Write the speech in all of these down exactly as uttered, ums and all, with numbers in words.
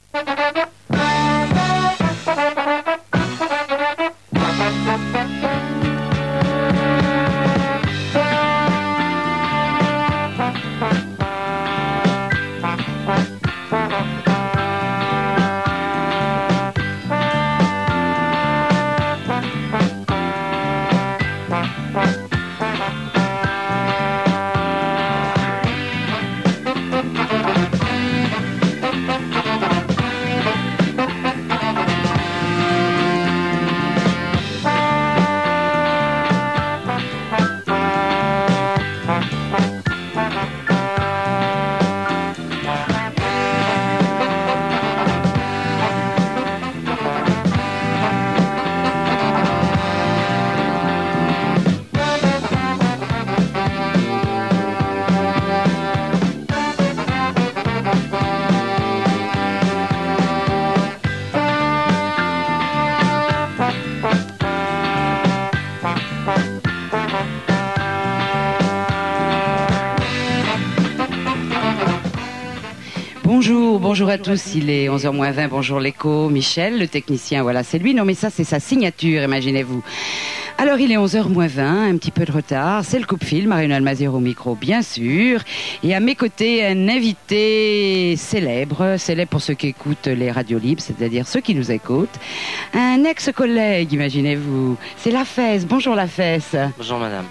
Bonjour, bonjour à tous, il est onze heures moins vingt, bonjour l'écho, Michel, le technicien, voilà, c'est lui, non mais ça c'est sa signature, imaginez-vous. Alors il est onze heures moins vingt, un petit peu de retard, c'est le coupe-fil, Marion Almazière au micro bien sûr, et à mes côtés un invité célèbre, célèbre pour ceux qui écoutent les radios libres, c'est-à-dire ceux qui nous écoutent, un ex-collègue, imaginez-vous, c'est Lafesse, bonjour Lafesse. Bonjour madame.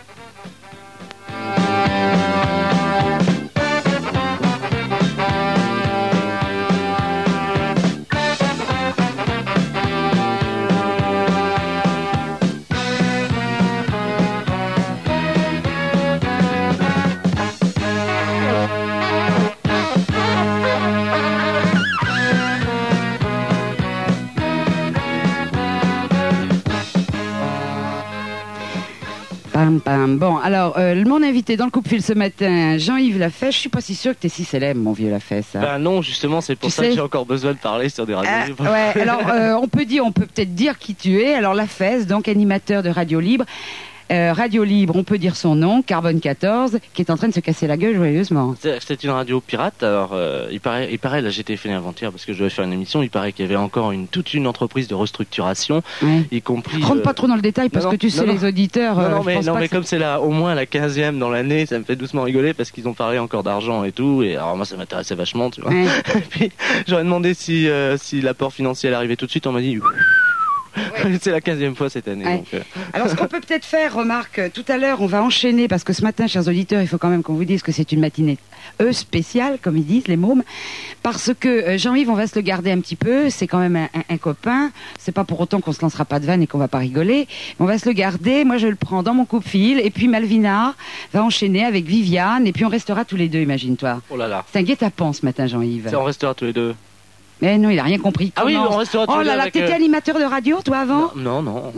Pam, pam. Bon, alors, euh, mon invité dans le coupe-fil ce matin, Jean-Yves Lafesse, je suis pas si sûr que tu es si célèbre, mon vieux Lafesse. Hein. Ben non, justement, c'est pour tu ça sais... que j'ai encore besoin de parler sur des radios libres. Euh, ouais, alors, euh, on peut dire, on peut peut-être dire qui tu es. Alors, Lafesse, donc animateur de Radio Libre. Euh, Radio Libre, on peut dire son nom, Carbone quatorze, qui est en train de se casser la gueule joyeusement. C'est, c'est une radio pirate. Alors, euh, il paraît, il paraît, là, j'ai téléphoné avant-hier parce que je devais faire une émission. Il paraît qu'il y avait encore une toute une entreprise de restructuration, ouais. y compris. Rentre euh... pas trop dans le détail parce non, que tu non, sais non. les auditeurs. Non, non, euh, mais, non, mais que comme c'est là au moins la quinzième dans l'année, ça me fait doucement rigoler parce qu'ils ont parlé encore d'argent et tout. Et alors moi, ça m'intéressait vachement, tu vois. Ouais. Et puis j'aurais demandé si euh, si l'apport financier allait arriver tout de suite. On m'a dit. Ouais. C'est la quinzième fois cette année. Ouais. Donc, euh... Alors, ce qu'on peut peut-être faire, remarque, tout à l'heure, on va enchaîner, parce que ce matin, chers auditeurs, il faut quand même qu'on vous dise que c'est une matinée euh, spéciale, comme ils disent, les mômes, parce que euh, Jean-Yves, on va se le garder un petit peu, c'est quand même un, un, un copain, c'est pas pour autant qu'on se lancera pas de vanne et qu'on va pas rigoler, mais on va se le garder, moi je le prends dans mon coupe-fil, et puis Malvina va enchaîner avec Viviane, et puis on restera tous les deux, imagine-toi. Oh là là. C'est un guet-apens ce matin, Jean-Yves. On restera tous les deux. Mais non, il a rien compris. Ah Comment... oui, on restera tous Oh les deux. là là, avec t'étais euh... animateur de radio, toi, avant ? Non, non. non.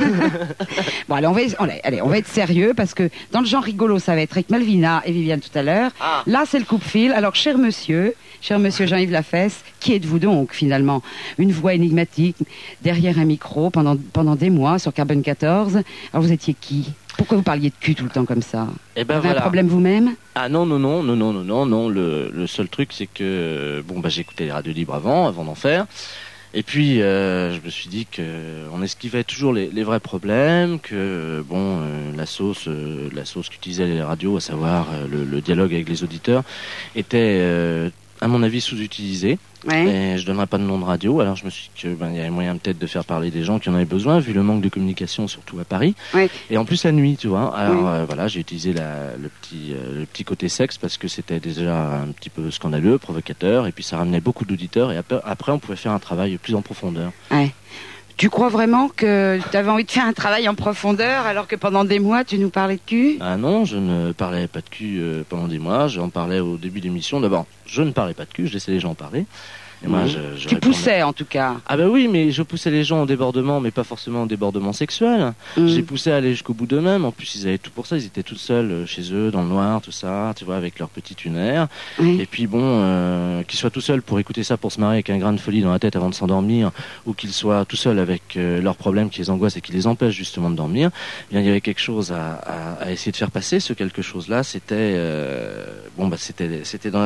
Bon, allez on, va, allez, on va être sérieux, parce que dans le genre rigolo, ça va être avec Malvina et Viviane tout à l'heure. Ah. Là, c'est le coupe-fil. Alors, cher monsieur, cher monsieur Jean-Yves Lafesse, qui êtes-vous donc, finalement ? Une voix énigmatique, derrière un micro, pendant, pendant des mois, sur Carbone quatorze. Alors, vous étiez qui ? Pourquoi vous parliez de cul tout le temps comme ça ? Eh ben vous avez voilà. un problème vous-même ? Ah non, non, non, non, non, non, non, non. Le, le seul truc, c'est que bon, bah, j'écoutais les radios libres avant, avant d'en faire. Et puis, euh, je me suis dit que on esquivait toujours les, les vrais problèmes, que bon, euh, la sauce, euh, la sauce qu'utilisaient les radios, à savoir euh, le, le dialogue avec les auditeurs, était, euh, à mon avis, sous-utilisé. Ouais. Et je donnerai pas de nom de radio, alors je me suis dit que ben il y avait moyen peut-être de faire parler des gens qui en avaient besoin, vu le manque de communication, surtout à Paris. Ouais. Et en plus la nuit, tu vois. Alors ouais. euh, voilà, j'ai utilisé la, le petit euh, le petit côté sexe parce que c'était déjà un petit peu scandaleux, provocateur, et puis ça ramenait beaucoup d'auditeurs. Et après, après on pouvait faire un travail plus en profondeur. Ouais. Tu crois vraiment que tu avais envie de faire un travail en profondeur alors que pendant des mois tu nous parlais de cul ? Ah non, je ne parlais pas de cul euh, pendant des mois. J'en parlais au début de l'émission. D'abord, je ne parlais pas de cul, je laissais les gens en parler. Et moi, mmh. je, je tu répondais... poussais en tout cas. Ah bah oui, mais je poussais les gens au débordement, mais pas forcément au débordement sexuel. Mmh. Je les poussais à aller jusqu'au bout d'eux-mêmes. En plus, ils avaient tout pour ça. Ils étaient tout seuls chez eux, dans le noir, tout ça, tu vois, avec leur petit tunaire. Mmh. Et puis bon, euh, qu'ils soient tout seuls pour écouter ça, pour se marrer avec un grain de folie dans la tête avant de s'endormir, ou qu'ils soient tout seuls avec euh, leurs problèmes qui les angoissent et qui les empêchent justement de dormir. Eh bien, il y avait quelque chose à, à, à essayer de faire passer. Ce quelque chose-là, c'était euh, bon bah c'était c'était dans la fesse merci.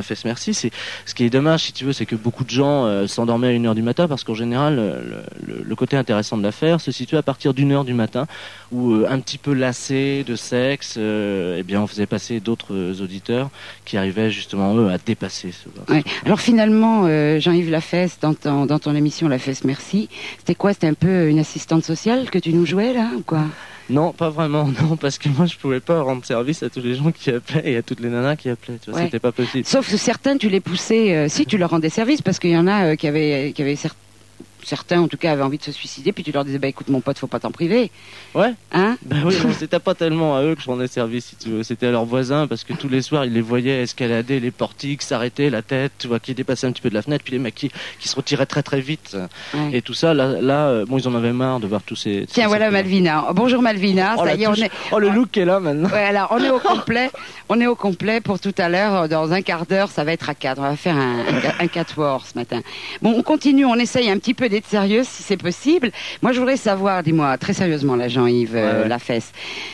aussi. C'est ce qui est dommage, si tu veux, c'est que beaucoup de gens euh, s'endormaient à une heure du matin parce qu'en général, le, le, le côté intéressant de l'affaire se situe à partir d'une heure du matin, où euh, un petit peu lassé de sexe, euh, eh bien, on faisait passer d'autres euh, auditeurs qui arrivaient justement eux à dépasser ce. Ouais. Alors finalement, euh, Jean-Yves Lafesse, dans ton, dans ton émission Lafesse Merci, c'était quoi? C'était un peu une assistante sociale que tu nous jouais là ou quoi? Non, pas vraiment, non, parce que moi je pouvais pas rendre service à tous les gens qui appelaient et à toutes les nanas qui appelaient, tu vois, ouais. C'était pas possible. Sauf que certains, tu les poussais, euh, si tu leur rendais service, parce qu'il y en a euh, qui avaient, qui avaient certains. Certains, en tout cas, avaient envie de se suicider, puis tu leur disais, bah écoute, mon pote, faut pas t'en priver. Ouais. Hein? Bah oui, non, c'était pas tellement à eux que je rendais service, si tu veux. C'était à leurs voisins, parce que tous les soirs, ils les voyaient escalader les portiques, s'arrêter, la tête, tu vois, qui dépassaient un petit peu de la fenêtre, puis les mecs qui, qui se retiraient très très vite. Ouais. Et tout ça, là, là, bon, ils en avaient marre de voir tous ces. Tiens, ces voilà ces Malvina. Oh, bonjour Malvina. Oh, ça y est, on est. Oh, le look est là maintenant. Ouais, alors, on est au complet. On est au complet pour tout à l'heure. Dans un quart d'heure, ça va être à quatre. On va faire un, un, un quatuor ce matin. Bon, on continue. On essaye un petit peu d'être sérieux si c'est possible. Moi, je voudrais savoir, dis-moi, très sérieusement, là, Jean-Yves ouais, euh, ouais. Lafesse.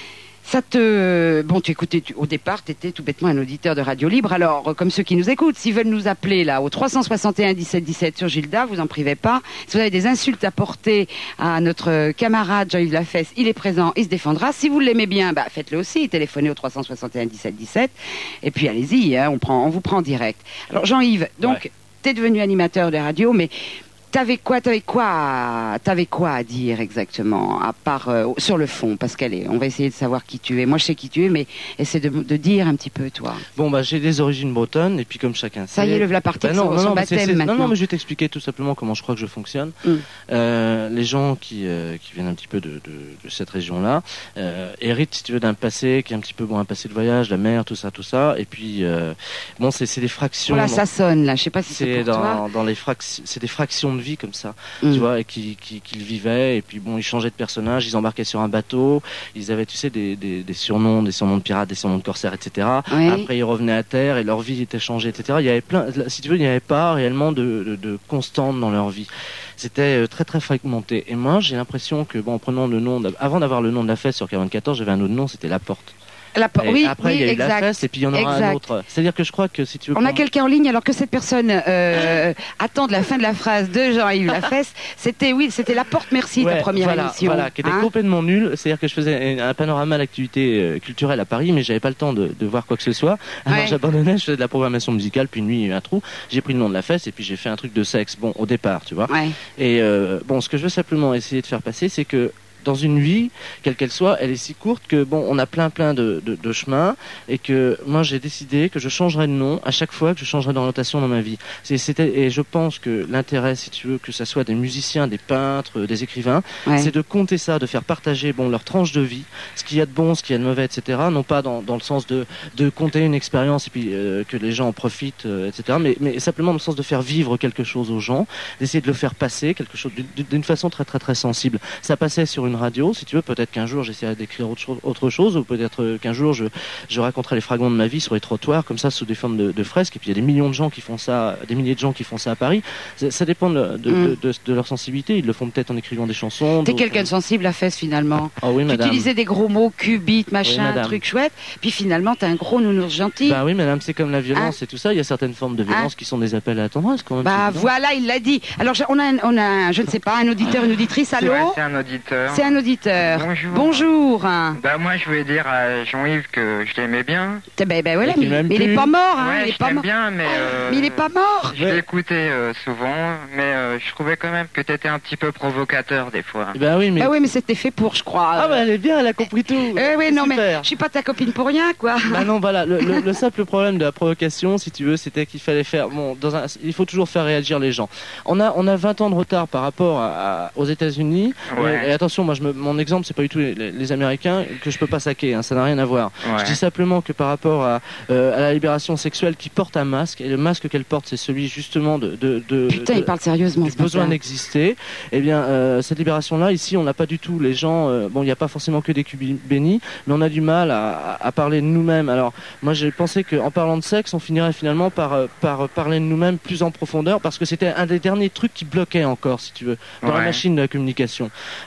Ça te... Bon, tu écoutais, tu... au départ, tu étais tout bêtement un auditeur de Radio Libre. Alors, comme ceux qui nous écoutent, s'ils veulent nous appeler, là, au trois cent soixante et un dix-sept dix-sept sur Gilda, vous en privez pas. Si vous avez des insultes à porter à notre camarade Jean-Yves Lafesse, il est présent, il se défendra. Si vous l'aimez bien, bah, faites-le aussi. Téléphonez au trois cent soixante et un dix-sept dix-sept. Et puis, allez-y, hein, on prend, on vous prend en direct. Alors, Jean-Yves, donc, ouais. T'es devenu animateur de radio, mais... T'avais quoi, t'avais quoi, t'avais quoi à dire exactement, à part euh, sur le fond, parce qu'elle est, on va essayer de savoir qui tu es. Moi, je sais qui tu es, mais essaie de, de dire un petit peu, toi. Bon, bah, j'ai des origines bretonnes, et puis comme chacun sait. Ça y est, le la partie bah, non, son, non, son non, baptême c'est, c'est, maintenant. Non, non, mais je vais t'expliquer tout simplement comment je crois que je fonctionne. Mm. Euh, les gens qui, euh, qui viennent un petit peu de, de, de cette région-là euh, héritent, si tu veux, d'un passé qui est un petit peu bon, un passé de voyage, la mer, tout ça, tout ça, et puis euh, bon, c'est, c'est des fractions. Voilà, ça sonne là. Je sais pas si c'est, c'est pour dans, toi. dans les fractions, c'est des fractions de vie comme ça. Mm. Tu vois, et qui, qui, qui vivaient, et puis bon, ils changeaient de personnage, ils embarquaient sur un bateau, ils avaient, tu sais, des, des, des surnoms, des surnoms de pirates, des surnoms de corsaires, et cetera. Oui. Après, ils revenaient à terre et leur vie était changée, et cetera. Il y avait plein, si tu veux, il n'y avait pas réellement de, de, de constante dans leur vie. C'était très très fragmenté. Et moi, j'ai l'impression que, bon, en prenant le nom, avant d'avoir le nom de la fête sur quarante-quatorze, j'avais un autre nom, c'était La Porte. La... Oui, après, oui, il y a eu exact. La Fesse, et puis il y en aura exact. Un autre. C'est-à-dire que je crois que si tu veux. On prendre... a quelqu'un en ligne, alors que cette personne euh, attend de la fin de la phrase de Jean-Yves Lafesse. C'était, oui, c'était La Porte Merci, ouais, ta première voilà, émission. Voilà, qui était hein complètement nulle. C'est-à-dire que je faisais un panorama d'activités euh, culturelles à Paris, mais j'avais pas le temps de, de voir quoi que ce soit. Alors ouais. J'abandonnais, je faisais de la programmation musicale, puis une nuit, il y a eu un trou. J'ai pris le nom de La Fesse, et puis j'ai fait un truc de sexe. Bon, au départ, tu vois. Ouais. Et euh, bon, ce que je veux simplement essayer de faire passer, c'est que dans une vie, quelle qu'elle soit, elle est si courte que bon, on a plein plein de, de, de chemins, et que moi j'ai décidé que je changerais de nom à chaque fois que je changerais d'orientation dans ma vie. C'est, c'était, et je pense que l'intérêt, si tu veux, que ça soit des musiciens, des peintres, des écrivains, ouais. c'est de compter ça, de faire partager bon leur tranche de vie, ce qu'il y a de bon, ce qu'il y a de mauvais, et cetera. Non pas dans, dans le sens de, de compter une expérience et puis euh, que les gens en profitent, euh, et cetera. Mais, mais simplement dans le sens de faire vivre quelque chose aux gens, d'essayer de le faire passer, quelque chose d'une, d'une façon très très très sensible. Ça passait sur une radio, si tu veux, peut-être qu'un jour j'essaierai d'écrire autre chose, autre chose ou peut-être qu'un jour je, je raconterai les fragments de ma vie sur les trottoirs, comme ça, sous des formes de, de fresques, et puis il y a des millions de gens qui font ça, des milliers de gens qui font ça à Paris. Ça, ça dépend de, de, mm. de, de, de leur sensibilité, ils le font peut-être en écrivant des chansons. T'es quelqu'un de sensible à Fesse, finalement. Ah oui, madame. Tu utilisais des gros mots, cubite, machin, oui, truc chouette, puis finalement t'es un gros nounours gentil. Bah oui, madame, c'est comme la violence hein? Et tout ça, il y a certaines formes de violence hein? Qui sont des appels à la tendresse, quand même. Bah voilà, il l'a dit. Alors on a, un, on a un, je ne sais pas, un auditeur, une auditrice, allô? Ouais, c'est un auditeur. C'est un auditeur. Bonjour. Bonjour. Bah moi je voulais dire à Jean-Yves que je l'aimais bien. Ben ben voilà, mais, mais il est pas mort, hein. Ouais, il est je pas l'aime mort. bien, mais, euh, mais il est pas mort. Je l'écoutais euh, souvent, mais euh, je trouvais quand même que t'étais un petit peu provocateur des fois. Bah oui, mais. Bah oui, mais c'était fait pour, je crois. Ah bah elle est bien, elle a compris tout. Eh oui, non super. Mais je suis pas ta copine pour rien, quoi. Bah non, voilà, le, le, le simple problème de la provocation, si tu veux, c'était qu'il fallait faire. Bon, dans un, il faut toujours faire réagir les gens. On a, on a vingt ans de retard par rapport à, à, aux États-Unis. Ouais. Et, et attention, moi, je me, mon exemple, c'est pas du tout les, les, les Américains que je peux pas saquer, hein, ça n'a rien à voir. Ouais. Je dis simplement que par rapport à, euh, à la libération sexuelle qui porte un masque, et le masque qu'elle porte, c'est celui justement de, de, de putain, de, il parle sérieusement, du besoin d'exister. Eh bien, euh, cette libération-là, ici, on n'a pas du tout les gens. Euh, bon, il n'y a pas forcément que des culs bénis, mais on a du mal à, à parler de nous-mêmes. Alors, moi, j'ai pensé qu'en parlant de sexe, on finirait finalement par, par parler de nous-mêmes plus en profondeur, parce que c'était un des derniers trucs qui bloquait encore, si tu veux, dans ouais. la machine de la communication. Alors,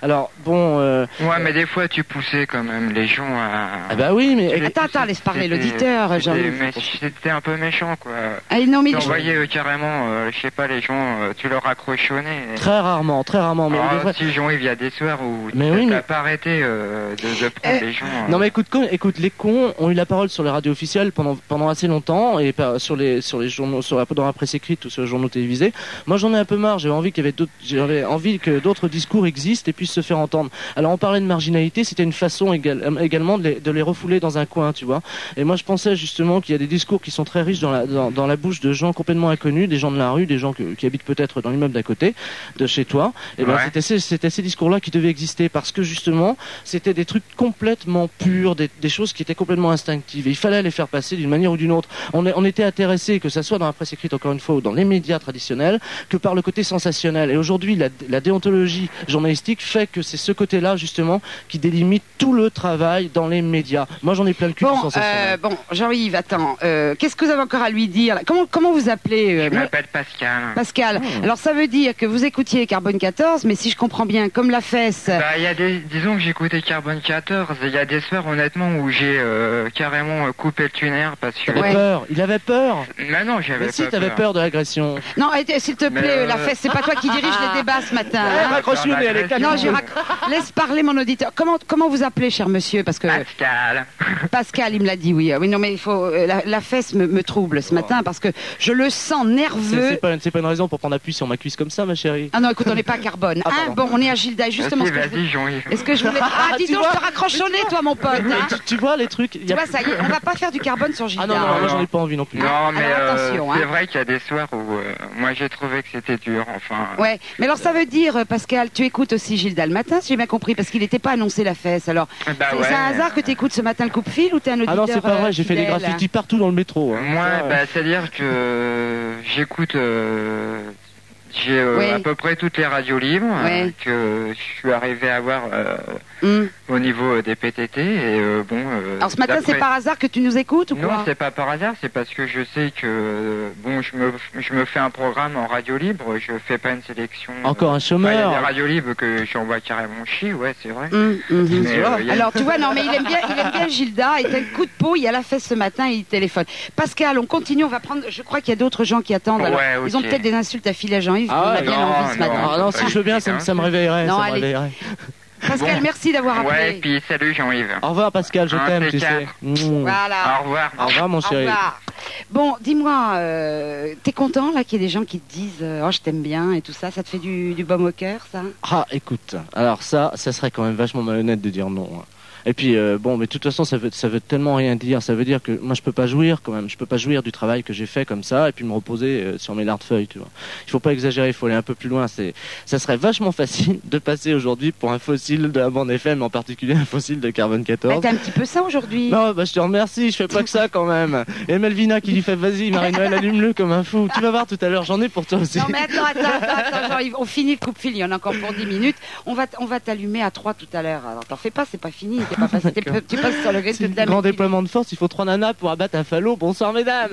bon. Euh, ouais, mais des fois tu poussais quand même les gens à. Ah bah oui, mais Tu- Attends, attends, laisse parler c'était- l'auditeur, c'était- Jean-Yves. mais C'était un peu méchant, quoi. Ah, non, mais Tu je- envoyais euh, carrément, euh, je sais pas, les gens, euh, tu leur accrochonnais. Et... très rarement, très rarement. Mais Ah, des fois- si Jean-Yves, il y a des soirs où Mais tu oui, n'as mais- pas arrêté euh, de, de prendre Euh, les gens. euh. Non mais écoute, con- écoute, les cons ont eu la parole sur les radios officielles pendant pendant assez longtemps et pas- sur les sur les journaux, sur la, dans la presse écrite ou sur les journaux télévisés. Moi j'en ai un peu marre. J'avais envie qu'il y avait d'autres, j'avais envie que d'autres discours existent et puissent se faire entendre. Alors on parlait de marginalité, c'était une façon égal- euh, également de les, de les refouler dans un coin, tu vois. Et moi je pensais justement qu'il y a des discours qui sont très riches dans la dans, dans la bouche de gens complètement inconnus, des gens de la rue, des gens que- qui habitent peut-être dans l'immeuble d'à côté de chez toi. Et ben Ouais. c'était ces, c'était ces discours-là qui devaient exister parce que justement c'était des trucs complètement purs, des, des choses qui étaient complètement instinctives. Et il fallait les faire passer d'une manière ou d'une autre. On, est- on était intéressé, que ça soit dans la presse écrite encore une fois ou dans les médias traditionnels, que par le côté sensationnel. Et aujourd'hui, la, la déontologie journalistique fait que c'est ce côté-là justement qui délimite tout le travail dans les médias. Moi, j'en ai plein le cul du Bon, euh, sensationnel. bon, Jean-Yves, attends, euh, qu'est-ce que vous avez encore à lui dire là? Comment, comment vous appelez euh, Je moi- m'appelle Pascal. Pascal. Hmm. Alors ça veut dire que vous écoutiez Carbone quatorze, mais si je comprends bien, comme la fesse. Bah, il y a des, disons que j'écoutais Carbone quatorze, il y a des soirs honnêtement où j'ai euh, carrément euh, coupé le tuner parce que... Il avait ouais. peur. Il avait peur. Mais non, j'avais Mais si, pas t'avais peur. peur de l'agression. Non, et- s'il te Mais, plaît, euh, la fesse, c'est pas toi qui dirige les débats ce matin. Ouais, hein. raccroche-le, mais elle est l'agression. Non, je rac- laisse parler mon auditeur. Comment, comment vous appelez, cher monsieur? Parce que Pascal. Pascal, il me l'a dit, oui. Oui, non, mais il faut. euh, La, la fesse me, me trouble ce matin parce que je le sens C'est nerveux. c'est pas, c'est pas une raison pour prendre appui sur ma cuisse comme ça, ma chérie. Ah non, écoute, on n'est pas à Carbone. Ah, Hein, pardon. bon, on est à Gilda. Justement, ce Vas-y, que je voulais- vas-y, Jean-Yves. est-ce que je voulais. Ah, dis Tu donc, vois, je te raccroche au nez, toi, mon pote. Mais hein. tu, tu vois les trucs. il y Tu a- vois, ça y est, on va pas faire du carbone sur Gilda. Ah non, non, Non, moi j'en non. ai pas envie non plus. Non, mais Alors, euh, attention, c'est hein. vrai qu'il y a des soirs où euh, moi j'ai trouvé que c'était dur, enfin... Ouais, mais alors ça veut dire, euh, Pascal, tu écoutes aussi Gilda le matin, si j'ai bien compris, parce qu'il n'était pas annoncé la fesse. Alors, Bah c'est ouais. c'est un hasard que tu écoutes ce matin le coupe-fil ou t'es un auditeur Ah non, c'est pas euh, vrai, j'ai fait des fidèle, graffitis partout dans le métro. hein. Moi, Ouais. bah, c'est-à-dire que euh, j'écoute... euh, j'ai euh, Oui. à peu près toutes les radios libres euh, Oui. que je suis arrivé à voir euh, Hum. au niveau euh, des P T T et euh, bon... euh, Alors ce matin, d'après- c'est par hasard que tu nous écoutes ou Non, quoi? c'est pas par hasard, c'est parce que je sais que euh, bon, je me je me fais un programme en radio libre, je fais pas une sélection. Encore un Enfin, il y a chômeur. des radios libres que j'envoie carrément chier, ouais, c'est vrai. Hum, hum, hum. Mais, euh, il y a- Alors tu vois, non mais il aime bien, il aime bien Gilda, et t'as le coup de peau, il y a la fesse ce matin, il téléphone. Pascal, on continue, on va prendre, je crois qu'il y a d'autres gens qui attendent, alors Ouais, ils ont ok. peut-être des insultes à filer à Jean-Yves, Ah on a ouais, bien non, envie ce non. matin. Ah non, si je veux bien, ça, me- ça me réveillerait. Non, ça me allez. réveillerait. Pascal, Bon. merci d'avoir Ouais, appelé. puis salut Jean-Yves. Au revoir Pascal, je Un t'aime, T tu sais. quatre. Mmh. Voilà. Au revoir. Au revoir mon Au chéri. revoir. Bon, dis-moi, euh, t'es content là qu'il y ait des gens qui te disent euh, oh je t'aime bien et tout ça, ça te fait du, du baume au cœur ça? Ah écoute, alors ça, ça serait quand même vachement malhonnête de dire non. hein. Et puis euh, bon, mais de toute façon, ça veut, ça veut tellement rien dire. Ça veut dire que moi, je peux pas jouir quand même. Je peux pas jouir du travail que j'ai fait comme ça et puis me reposer euh, sur mes lardes-feuilles, tu vois. Il faut pas exagérer, il faut aller un peu plus loin. C'est, ça serait vachement facile de passer aujourd'hui pour un fossile de la bande F M, en particulier un fossile de Carbone Bah, quatorze. t'es un petit peu ça aujourd'hui. Non, bah je te remercie, je fais pas que ça quand même. Et Melvina qui lui fait vas-y, Marie-Noël, allume-le comme un fou. Tu vas voir tout à l'heure, j'en ai pour toi aussi. Non mais attends, attends, attends, attends, Jean-Yves, on finit le coupe-fil, il y en a encore pour dix minutes. On va, t- on va t'allumer à trois tout à l'heure. Alors t'en fais pas, c'est pas fini. T'es pas passé, t'es- D'accord. tu passes sur le gré C'est de le la grand métier. déploiement de force, il faut trois nanas pour abattre un falot. Bonsoir mesdames.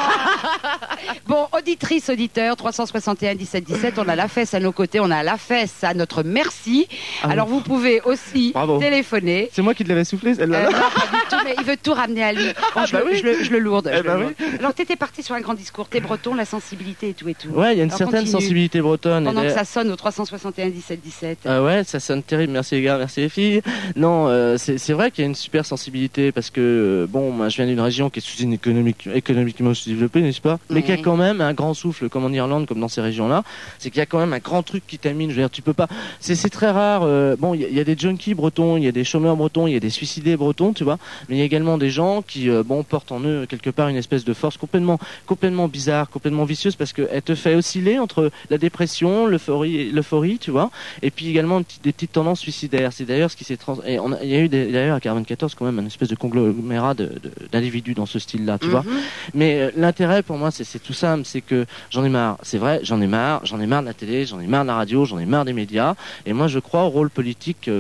Bon, auditrice, auditeur, trois cent soixante et un dix-sept dix-sept, on a la fesse à nos côtés, on a la fesse à notre merci. Ah bon. Alors vous pouvez aussi Bravo. téléphoner. C'est moi qui te l'avais soufflé celle-là. Euh, non, pas du tout, mais il veut tout ramener à lui. Bon, je, bah le, oui. je, le, je le lourde. Eh je le bah lourde. Alors t'étais parti sur un grand discours, t'es breton, la sensibilité et tout et tout. Ouais, il y a une Alors, certaine continue. sensibilité bretonne. Pendant Et que d'ailleurs- ça sonne au trois cent soixante et un dix-sept dix-sept. Ah ouais, ça sonne terrible. Merci les gars, merci les filles. Non, euh, c'est c'est vrai qu'il y a une super sensibilité parce que euh, bon, moi je viens d'une région qui est sous une économique économiquement sous-développée, n'est-ce pas? Mais qui a Ouais. quand même un grand souffle, comme en Irlande, comme dans ces régions-là. C'est qu'il y a quand même un grand truc qui t'amine. Je veux dire, tu peux pas. C'est c'est très rare. euh, bon, il y, a- il y a des junkies bretons, il y a des chômeurs bretons, il y a des suicidés bretons, tu vois. Mais il y a également des gens qui, euh, bon, portent en eux quelque part une espèce de force complètement, complètement bizarre, complètement vicieuse parce qu'elle te fait osciller entre la dépression, l'euphorie, l'euphorie, tu vois, et puis également une petite- des petites tendances suicidaires. C'est d'ailleurs ce qui s'est trans... et on a- il y a eu des- d'ailleurs à Carbone quatorze quand même un espèce de conglomérat de- de- d'individus dans ce style-là, tu vois. Mhm. Mais euh, l'intérêt pour moi, c'est c'est tout simple, c'est que j'en ai marre. C'est vrai, j'en ai marre. J'en ai marre de la télé, j'en ai marre de la radio, j'en ai marre des médias. Et moi, je crois au rôle politique. euh,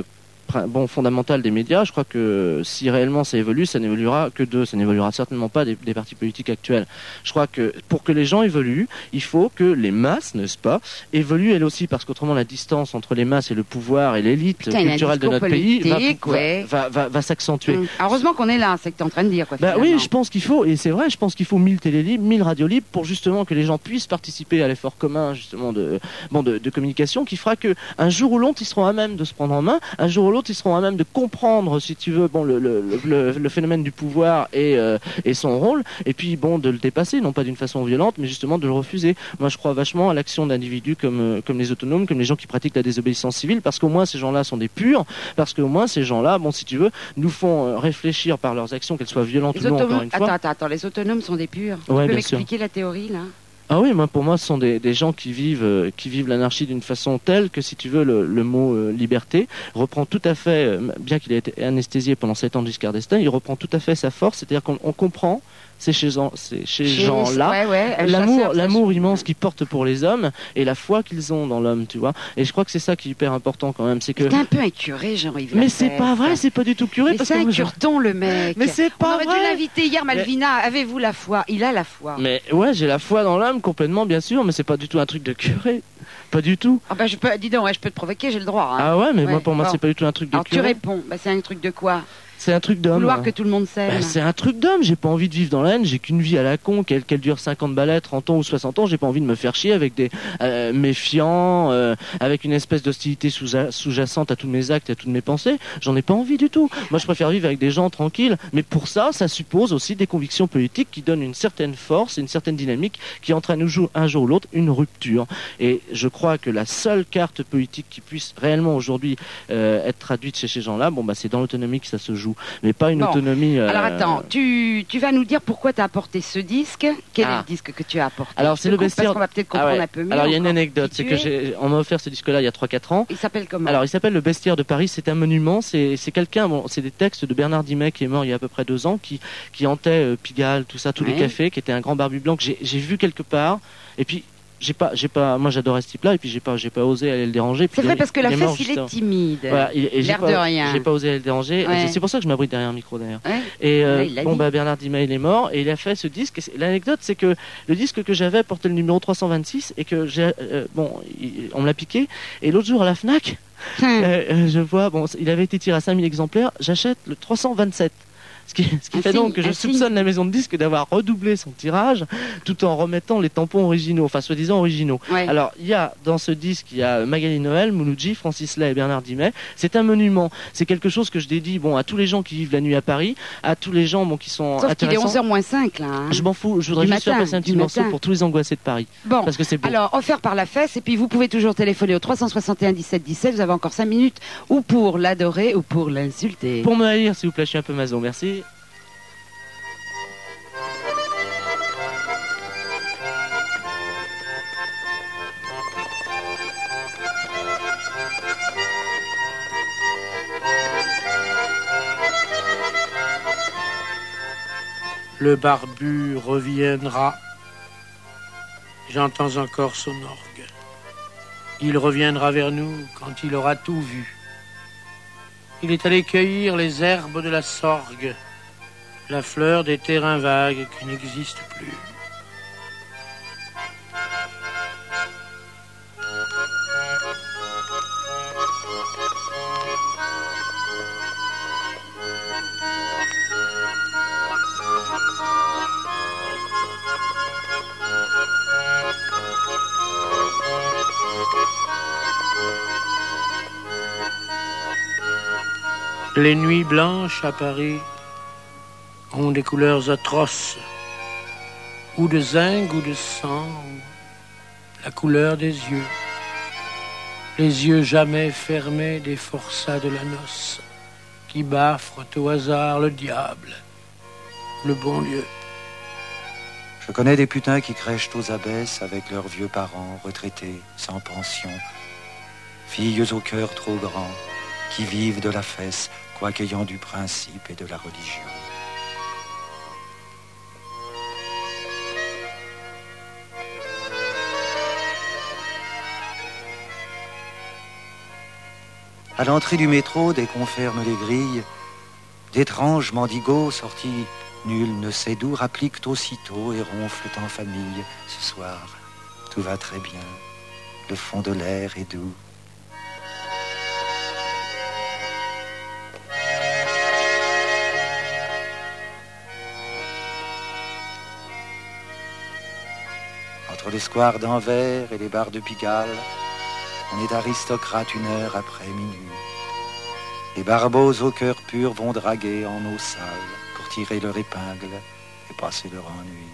bon, fondamentale des médias. Je crois que si réellement ça évolue, ça n'évoluera que de, ça n'évoluera certainement pas des, des partis politiques actuels. Je crois que pour que les gens évoluent, il faut que les masses, n'est-ce pas, évoluent elles aussi, parce qu'autrement la distance entre les masses et le pouvoir et l'élite Putain, culturelle de notre pays va, ouais. va, va, va s'accentuer. Hum. Heureusement qu'on est là, c'est ce que tu es en train de dire. Quoi, bah oui, je pense qu'il faut, et c'est vrai, je pense qu'il faut mille télé libres, mille radios libres pour justement que les gens puissent participer à l'effort commun justement de, bon, de, de communication, qui fera que un jour ou l'autre ils seront à même de se prendre en main, un jour ou l'autre ils seront à même de comprendre, si tu veux, bon, le, le, le, le phénomène du pouvoir et, euh, et son rôle, et puis bon, de le dépasser, non pas d'une façon violente, mais justement de le refuser. Moi je crois vachement à l'action d'individus comme, comme les autonomes, comme les gens qui pratiquent la désobéissance civile, parce qu'au moins ces gens-là sont des purs, parce qu'au moins ces gens-là, bon, si tu veux, nous font réfléchir par leurs actions, qu'elles soient violentes les ou non, autonomes... encore une fois. Attends, attends, attends, les autonomes sont des purs. Ouais, tu peux m'expliquer sûr. La théorie, là? Ah oui, moi, pour moi, ce sont des, des gens qui vivent, euh, qui vivent l'anarchie d'une façon telle que, si tu veux, le, le mot euh, liberté reprend tout à fait, euh, bien qu'il ait été anesthésié pendant sept ans de Giscard d'Estaing, il reprend tout à fait sa force, c'est-à-dire qu'on on comprend ces chez, ces chez Chez gens-là, ouais, ouais, l'amour, l'amour immense qu'ils portent pour les hommes et la foi qu'ils ont dans l'homme, tu vois. Et je crois que c'est ça qui est hyper important quand même, c'est que. C'est un peu un curé, Jean-Yves. Mais c'est pas vrai, c'est pas du tout curé. Mais parce c'est que un moi, je- curton, le mec. Mais c'est pas On aurait vrai. dû l'inviter hier, Malvina. Avez-vous la foi? Il a la foi. Mais ouais, j'ai la foi dans l'homme complètement, bien sûr, mais c'est pas du tout un truc de curé, pas du tout. Ah bah je peux, dis donc, ouais, je peux te provoquer, j'ai le droit. Hein. Ah ouais, mais Ouais, moi pour moi bon. c'est pas du tout un truc de Alors tu curé. réponds, bah, c'est un truc de quoi? C'est un truc d'homme. Vouloir que tout le monde s'aime. Bah, c'est un truc d'homme, j'ai pas envie de vivre dans la haine, j'ai qu'une vie à la con, qu'elle, qu'elle dure cinquante balais, trente ans ou soixante ans, j'ai pas envie de me faire chier avec des euh, méfiants, euh, avec une espèce d'hostilité sous- sous-jacente à tous mes actes et à toutes mes pensées, j'en ai pas envie du tout. Moi je préfère vivre avec des gens tranquilles, mais pour ça, ça suppose aussi des convictions politiques qui donnent une certaine force et une certaine dynamique qui entraînent un jour, un jour ou l'autre une rupture. Et je crois que la seule carte politique qui puisse réellement aujourd'hui euh, être traduite chez ces gens-là, bon bah c'est dans l'autonomie que ça se joue, mais pas une Bon. autonomie. euh, Alors attends, tu, tu vas nous dire pourquoi tu as apporté ce disque. Quel Ah. est le disque que tu as apporté? Alors Je c'est te le coupe bestiaire. Parce qu'on va peut-être Ah comprendre ouais. un peu mieux. Alors il y a une encore anecdote, qui c'est tu que es. j'ai, on m'a offert ce disque-là il y a trois quatre ans. Il s'appelle comment? Alors il s'appelle le Bestiaire de Paris, c'est un monument, c'est, c'est quelqu'un, bon, c'est des textes de Bernard Dimet qui est mort il y a à peu près deux ans, qui, qui hantait euh, Pigalle, tout ça, tous Ouais. les cafés, qui était un grand barbu blanc que j'ai, j'ai vu quelque part, et puis j'ai pas, j'ai pas, moi j'adorais ce type-là, et puis j'ai pas, j'ai pas osé aller le déranger. puis C'est vrai il- parce que la il est mort fesse, il est juste timide. Voilà, et, et j'ai L'air pas, de rien. j'ai pas osé aller le déranger, Ouais. et c'est pour ça que je m'abrite derrière un micro d'ailleurs. Ouais. Et euh, Là, il l'a bon dit. bah Bernard Dimet il est mort et il a fait ce disque. Et c'est- l'anecdote c'est que le disque que j'avais portait le numéro trois cent vingt-six et que j'ai euh, bon il- on me l'a piqué et l'autre jour à la Fnac Hum. euh, euh, je vois bon il avait été tiré à cinq mille exemplaires, j'achète le trois cent vingt-sept. Ce qui, ce qui Un fait signe, donc que je un soupçonne la maison de disques d'avoir redoublé son tirage tout en remettant les tampons originaux, enfin soi-disant originaux. Ouais. Alors, il y a dans ce disque, il y a Magali Noël, Mouloudji, Francis Lay et Bernard Dimet. C'est un monument. C'est quelque chose que je dédie bon, à tous les gens qui vivent la nuit à Paris, à tous les gens bon, qui sont Sauf qu'il est intéressants. onze heures moins cinq là. hein. Je m'en fous, je voudrais Du juste faire matin, passer un petit du morceau matin. pour tous les angoissés de Paris. Bon, Parce que c'est beau. alors offert par la fesse et puis vous pouvez toujours téléphoner au trois cent soixante et un dix-sept dix-sept, vous avez encore cinq minutes ou pour l'adorer ou pour l'insulter. Pour me haïr, s'il vous plaît, je suis un peu maso, merci. Le barbu reviendra. J'entends encore son orgue. Il reviendra vers nous quand il aura tout vu. Il est allé cueillir les herbes de la sorgue, la fleur des terrains vagues qui n'existent plus. Les nuits blanches à Paris ont des couleurs atroces, ou de zinc ou de sang, ou la couleur des yeux. Les yeux jamais fermés des forçats de la noce, qui baffrent au hasard le diable, le bon Dieu. Je connais des putains qui crèchent aux abbesses avec leurs vieux parents retraités, sans pension. Filles au cœur trop grand, qui vivent de la fesse, quoiqu'ayant du principe et de la religion. À l'entrée du métro, dès qu'on ferme les grilles, d'étranges mendigos sortis, nul ne sait d'où, rappliquent aussitôt et ronflent en famille. Ce soir, tout va très bien, le fond de l'air est doux. Entre les squares d'Anvers et les bars de Pigalle, on est aristocrate une heure après minuit. Les barbeaux au cœur pur vont draguer en eau sale pour tirer leur épingle et passer leur ennui.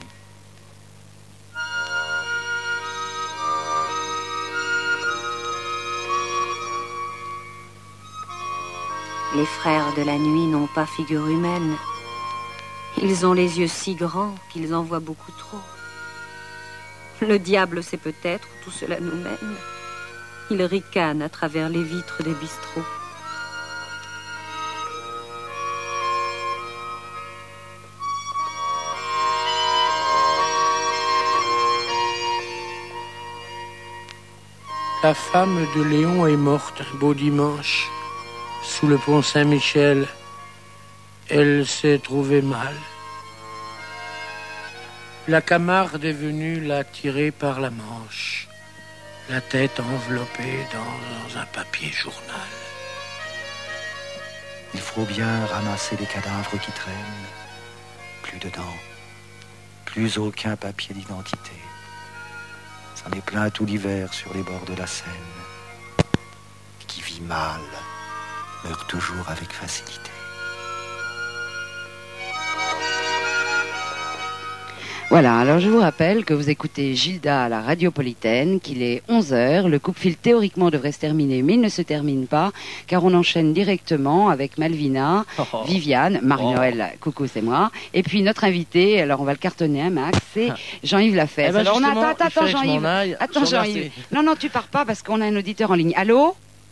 Les frères de la nuit n'ont pas figure humaine. Ils ont les yeux si grands qu'ils en voient beaucoup trop. Le diable sait peut-être où tout cela nous mène. Il ricane à travers les vitres des bistrots. La femme de Léon est morte un beau dimanche, sous le pont Saint-Michel. Elle s'est trouvée mal. La Camarde est venue la tirer par la manche, la tête enveloppée dans, dans un papier journal. Il faut bien ramasser les cadavres qui traînent. Plus dedans, plus aucun papier d'identité. C'en est plein tout l'hiver sur les bords de la Seine. Qui vit mal, meurt toujours avec facilité. Voilà, alors je vous rappelle que vous écoutez Gilda à la Radiopolitaine, qu'il est onze heures, le coupe-fil théoriquement devrait se terminer, mais il ne se termine pas, car on enchaîne directement avec Malvina, Oh. Viviane, Marie-Noël, Oh. coucou c'est moi, et puis notre invité, alors on va le cartonner un max, c'est Jean-Yves Lafesse. Eh ben, alors on justement, attend, il attends fallait que je m'en Jean-Yves, aille. attends Je vous remercie. Jean-Yves, non non tu pars pas parce qu'on a un auditeur en ligne. Allô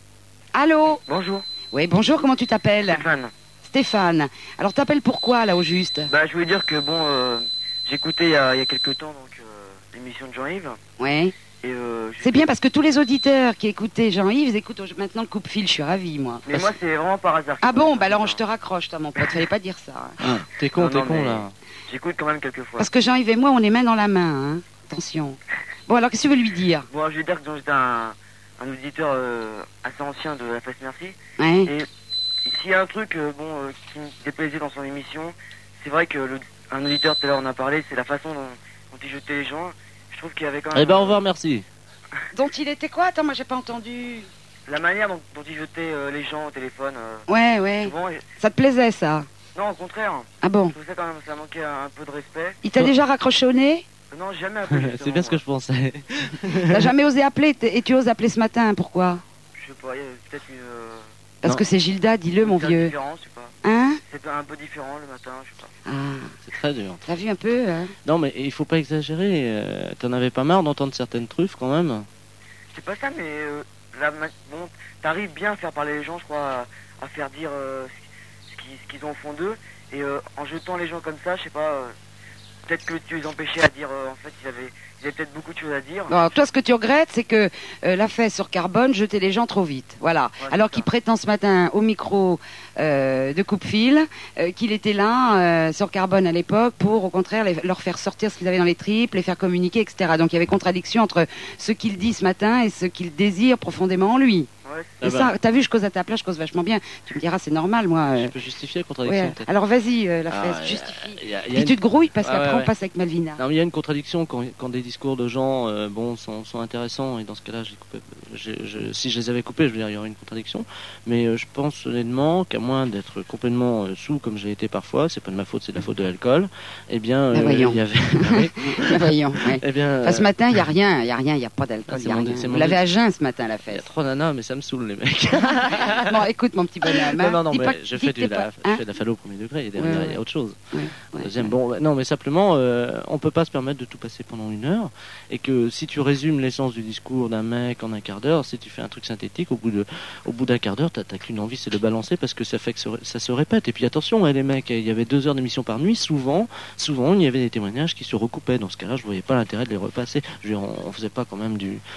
Allô Bonjour, Oui, bonjour, comment tu t'appelles? Stéphane. Stéphane. Alors t'appelles pourquoi là au juste? Bah, je voulais dire que bon, euh, j'écoutais il y a, il y a quelques temps donc euh, l'émission de Jean-Yves. Ouais. Et euh, je- C'est bien parce que tous les auditeurs qui écoutaient Jean-Yves ils écoutent au- maintenant le coupe-fil, je suis ravie moi. Mais moi, c'est vraiment par hasard. Ah bon, bah alors je te raccroche toi mon pote, fallait pas dire ça. hein. Ah, t'es con, Non, t'es non, con mais- là. J'écoute quand même quelques fois. Parce que Jean-Yves et moi on est main dans la main, hein. Attention. Bon alors qu'est-ce que tu veux lui dire? Bon, je vais dire que donc, j'étais un, un auditeur euh, assez ancien de la Fesse Merci. Hein? Et s'il y a un truc euh, bon, euh, qui me déplaisait dans son émission, c'est vrai que le, un auditeur tout à l'heure en a parlé, c'est la façon dont, dont il jetait les gens. Je trouve qu'il y avait quand même... Eh ben, au revoir, merci. Dont il était quoi? Attends, moi j'ai pas entendu. La manière dont, dont il jetait euh, les gens au téléphone, euh, Ouais, ouais. souvent... et- Ça te plaisait ça? Non, au contraire. Ah bon? Je trouve ça quand même, ça manquait un, un peu de respect. Il t'a déjà raccroché au nez? Euh, Non, jamais appelé. C'est bien ce que je pensais. T'as jamais osé appeler t- et tu oses appeler ce matin, pourquoi? Je sais pas, il y a peut-être une... euh, Parce Non. que c'est Gilda, dis-le mon une vieux. différence, je sais pas. Hein? C'est un peu différent le matin, je sais pas. Ah, C'est très dur. t'as vu un peu, hein? Non, mais il faut pas exagérer. euh, T'en avais pas marre d'entendre certaines truffes quand même? C'est pas ça, mais euh, là, ma- bon, t'arrives bien à faire parler les gens, je crois, à, à faire dire euh, ce qu'ils ce qu'ils ont au fond d'eux. Et euh, en jetant les gens comme ça, je sais pas, euh, peut-être que tu les empêchais à dire, euh, en fait, ils avaient, ils avaient peut-être beaucoup de choses à dire. Alors, toi, ce que tu regrettes, c'est que euh, la fesse sur Carbone jetait les gens trop vite. Voilà. Ouais, Alors c'est qu'il ça. prétend ce matin au micro euh, de Coupe-Fil euh, qu'il était là euh, sur Carbone à l'époque pour, au contraire, les- leur faire sortir ce qu'ils avaient dans les tripes, les faire communiquer, et cetera. Donc il y avait contradiction entre ce qu'il dit ce matin et ce qu'il désire profondément en lui. Ouais, Ah Et bah. ça, t'as vu, je cause à ta place, je cause vachement bien. Tu me diras, c'est normal, moi. euh. Je peux justifier la contradiction Ouais. peut-être. Alors vas-y, euh, la Ah, fesse, il y a- justifie. il y a- il y a Puis une- tu te grouilles parce Ah, qu'après ouais, on ouais. passe avec Malvina. Non, mais il y a une contradiction quand, quand des discours de gens euh, bon, sont, sont intéressants, et dans ce cas-là, j'ai coupé- j'ai- je- si je les avais coupés, je veux dire, il y aurait une contradiction. Mais euh, je pense honnêtement qu'à moins d'être complètement euh, sous, comme j'ai été parfois, c'est pas de ma faute, c'est de la faute de l'alcool, eh bien, Bah, euh, voyons. il y avait. Oui. Voyons, ouais. Eh bien, Enfin, ce euh, matin, il n'y a rien, il n'y a rien, il n'y a pas d'alcool, Ah, il c'est n'y a mon- rien. c'est Vous mon l'avez doute. à jeun ce matin, la il y a fesse. trois nanas, mais ça me saoule, les mecs. Bon, écoute, mon petit bonhomme. non, hein. non, non, Dis mais pas- je dis fais, que du, t'es la, pas- je hein fais de la fallo au premier degré, et derrière, Ouais, il y ouais. a autre chose. Ouais, ouais, Deuxième, ouais. bon, bah, non, mais simplement, euh, on peut pas se permettre de tout passer pendant une heure, et que si tu résumes l'essence du discours d'un mec en un quart d'heure, si tu fais un truc synthétique, au bout de, au bout d'un quart d'heure, t'as t'as qu'une envie, c'est de balancer parce que ça fait que se- ça se répète. Et puis attention, hein, les mecs, il y avait deux heures d'émission par nuit, souvent, souvent, il y avait des témoignages qui se recoupaient. Dans ce cas-là, je voyais pas l'intérêt de les repasser. Je veux dire, on, on faisait pas quand même du,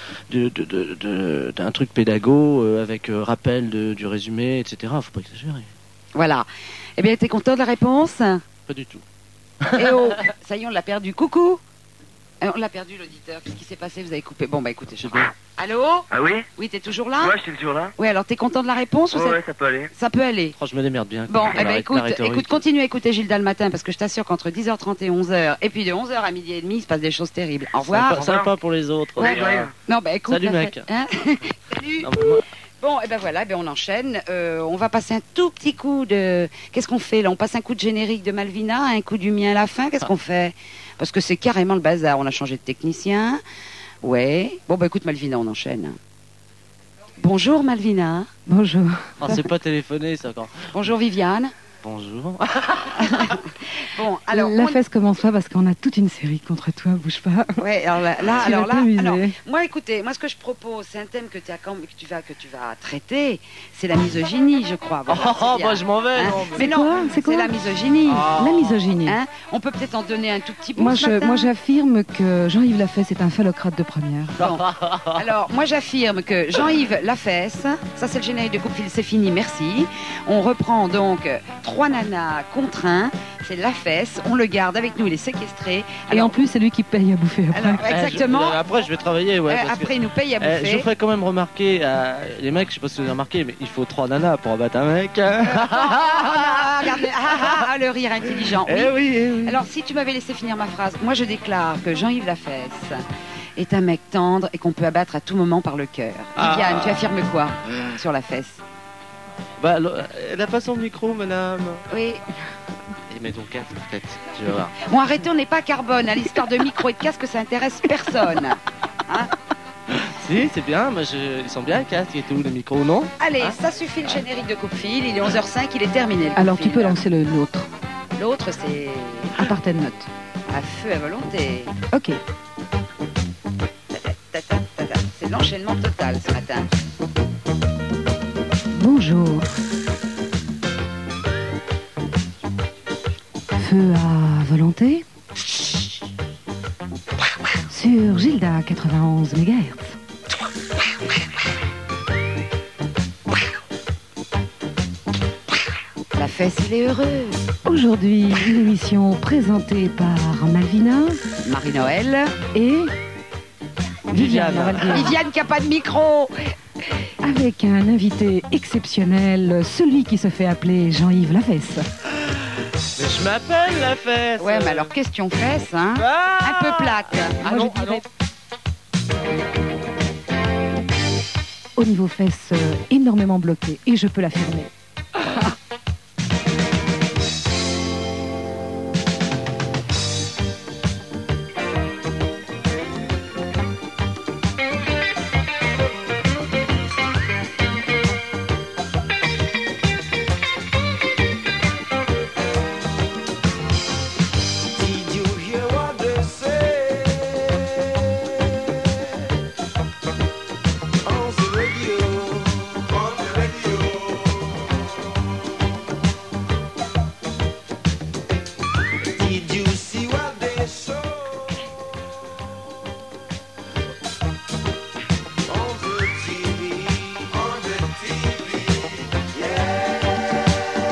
de, de, de, de- d'un truc pédago euh, avec euh, rappel de, du résumé, et cetera. Faut pas exagérer. Voilà. Eh bien, t'es content de la réponse? Pas du tout. Eh oh, ça y est, on l'a perdu. Coucou. Euh, On l'a perdu, l'auditeur. Qu'est-ce qui s'est passé? Vous avez coupé. Bon, bah écoutez, je sais pas. Allô? Ah oui? Oui, t'es toujours là? Ouais, je suis toujours là. Oui, alors t'es content de la réponse ou Ouais, ça... ouais, ça peut aller. ça peut aller? Oh, je me démerde bien. Bon, quoi. eh ben La- écoute, la rhétorique. écoute, continue à écouter Gilda le matin, parce que je t'assure qu'entre dix heures trente et onze heures, et puis de onze heures à midi et demi, il se passe des choses terribles. Au revoir. Sympa, sympa pour les autres. Ouais, Voilà. ouais. Non, bah écoute. Salut, la mec. fête, hein Salut. Non, mais moi- Bon, et ben voilà, eh ben on enchaîne. Euh, on va passer un tout petit coup de... Qu'est-ce qu'on fait là? On passe un coup de générique de Malvina, un coup du mien à la fin. Qu'est-ce qu'on fait? Parce que c'est carrément le bazar. On a changé de technicien. Ouais. Bon, bah écoute, Malvina, on enchaîne. Bonjour Malvina. Bonjour. Oh, c'est pas téléphoné, ça, quand. Bonjour Viviane. Bonjour. Bon, alors... la on- fesse commence pas parce qu'on a toute une série contre toi, bouge pas. Ouais, alors là, là, Tu alors vas là, t'amuser. alors, moi, écoutez, moi, ce que je propose, c'est un thème que, as quand- que tu vas, que tu vas traiter, c'est la misogynie, je crois. Voilà, Oh, c'est bien. bah, je m'en vais. Hein non, mais- Mais non, quoi C'est quoi c'est la misogynie. Ah. La misogynie. Hein on peut peut-être en donner un tout petit bout Moi, ce je, matin. moi, j'affirme que Jean-Yves Lafesse est un phallocrate de première. Bon. Alors, moi, j'affirme que Jean-Yves Lafesse, ça, c'est le générique de Coupe-Fil, c'est fini, merci. On reprend donc euh, trois nanas contre un, c'est Lafesse, on le garde avec nous, il est séquestré. Et Alors, en plus, c'est lui qui paye à bouffer après. alors, Eh, je- exactement. après, je vais travailler, ouais. Euh, parce que- après, il nous paye à Eh, je bouffer. vous ferai quand même remarquer, à les mecs, je sais pas si vous avez remarqué, mais il faut trois nanas pour abattre un mec. Ah, regardez, ah, ah, ah, le rire intelligent. Oui. Eh oui, eh oui. Alors, si tu m'avais laissé finir ma phrase, moi je déclare que Jean-Yves Lafesse est un mec tendre et qu'on peut abattre à tout moment par le cœur. Ah. Viviane, tu affirmes quoi sur la fesse? Bah, le- elle a pas son micro, madame. Oui. Et mets ton casque, peut-être. Tu vas voir. Bon, arrêtez, on n'est pas à Carbone. À l'histoire de micro et de casque, ça intéresse personne. Hein? Si, c'est bien, moi, je... ils sont bien, les casques et tout, les micros, non? Allez, Hein ça suffit le générique de Coupe-Fil. Il est onze heures cinq, il est terminé. le Alors, tu Coupe-Fil. peux lancer le nôtre. L'autre, c'est À part tes notes. à feu à volonté. Ok. Ta-ta, ta-ta. C'est l'enchaînement total ce matin. Bonjour. Feu à volonté. Sur Gilda quatre-vingt-onze mégahertz. La fesse, il est heureux. Aujourd'hui, une émission présentée par Malvina Marie-Noël. et Viviane. on va le dire. Viviane qui a pas de micro. Avec un invité exceptionnel, celui qui se fait appeler Jean-Yves Lafesse. Mais je m'appelle la fesse. Ouais, mais alors question fesse, hein. Ah Un peu plate. Ah Moi, non, je ah non. Au niveau fesses, euh, énormément bloqué, et je peux l'affirmer. Did you hear what they say on the radio? On the radio. Did you see what they show on the T V? On the T V, yeah.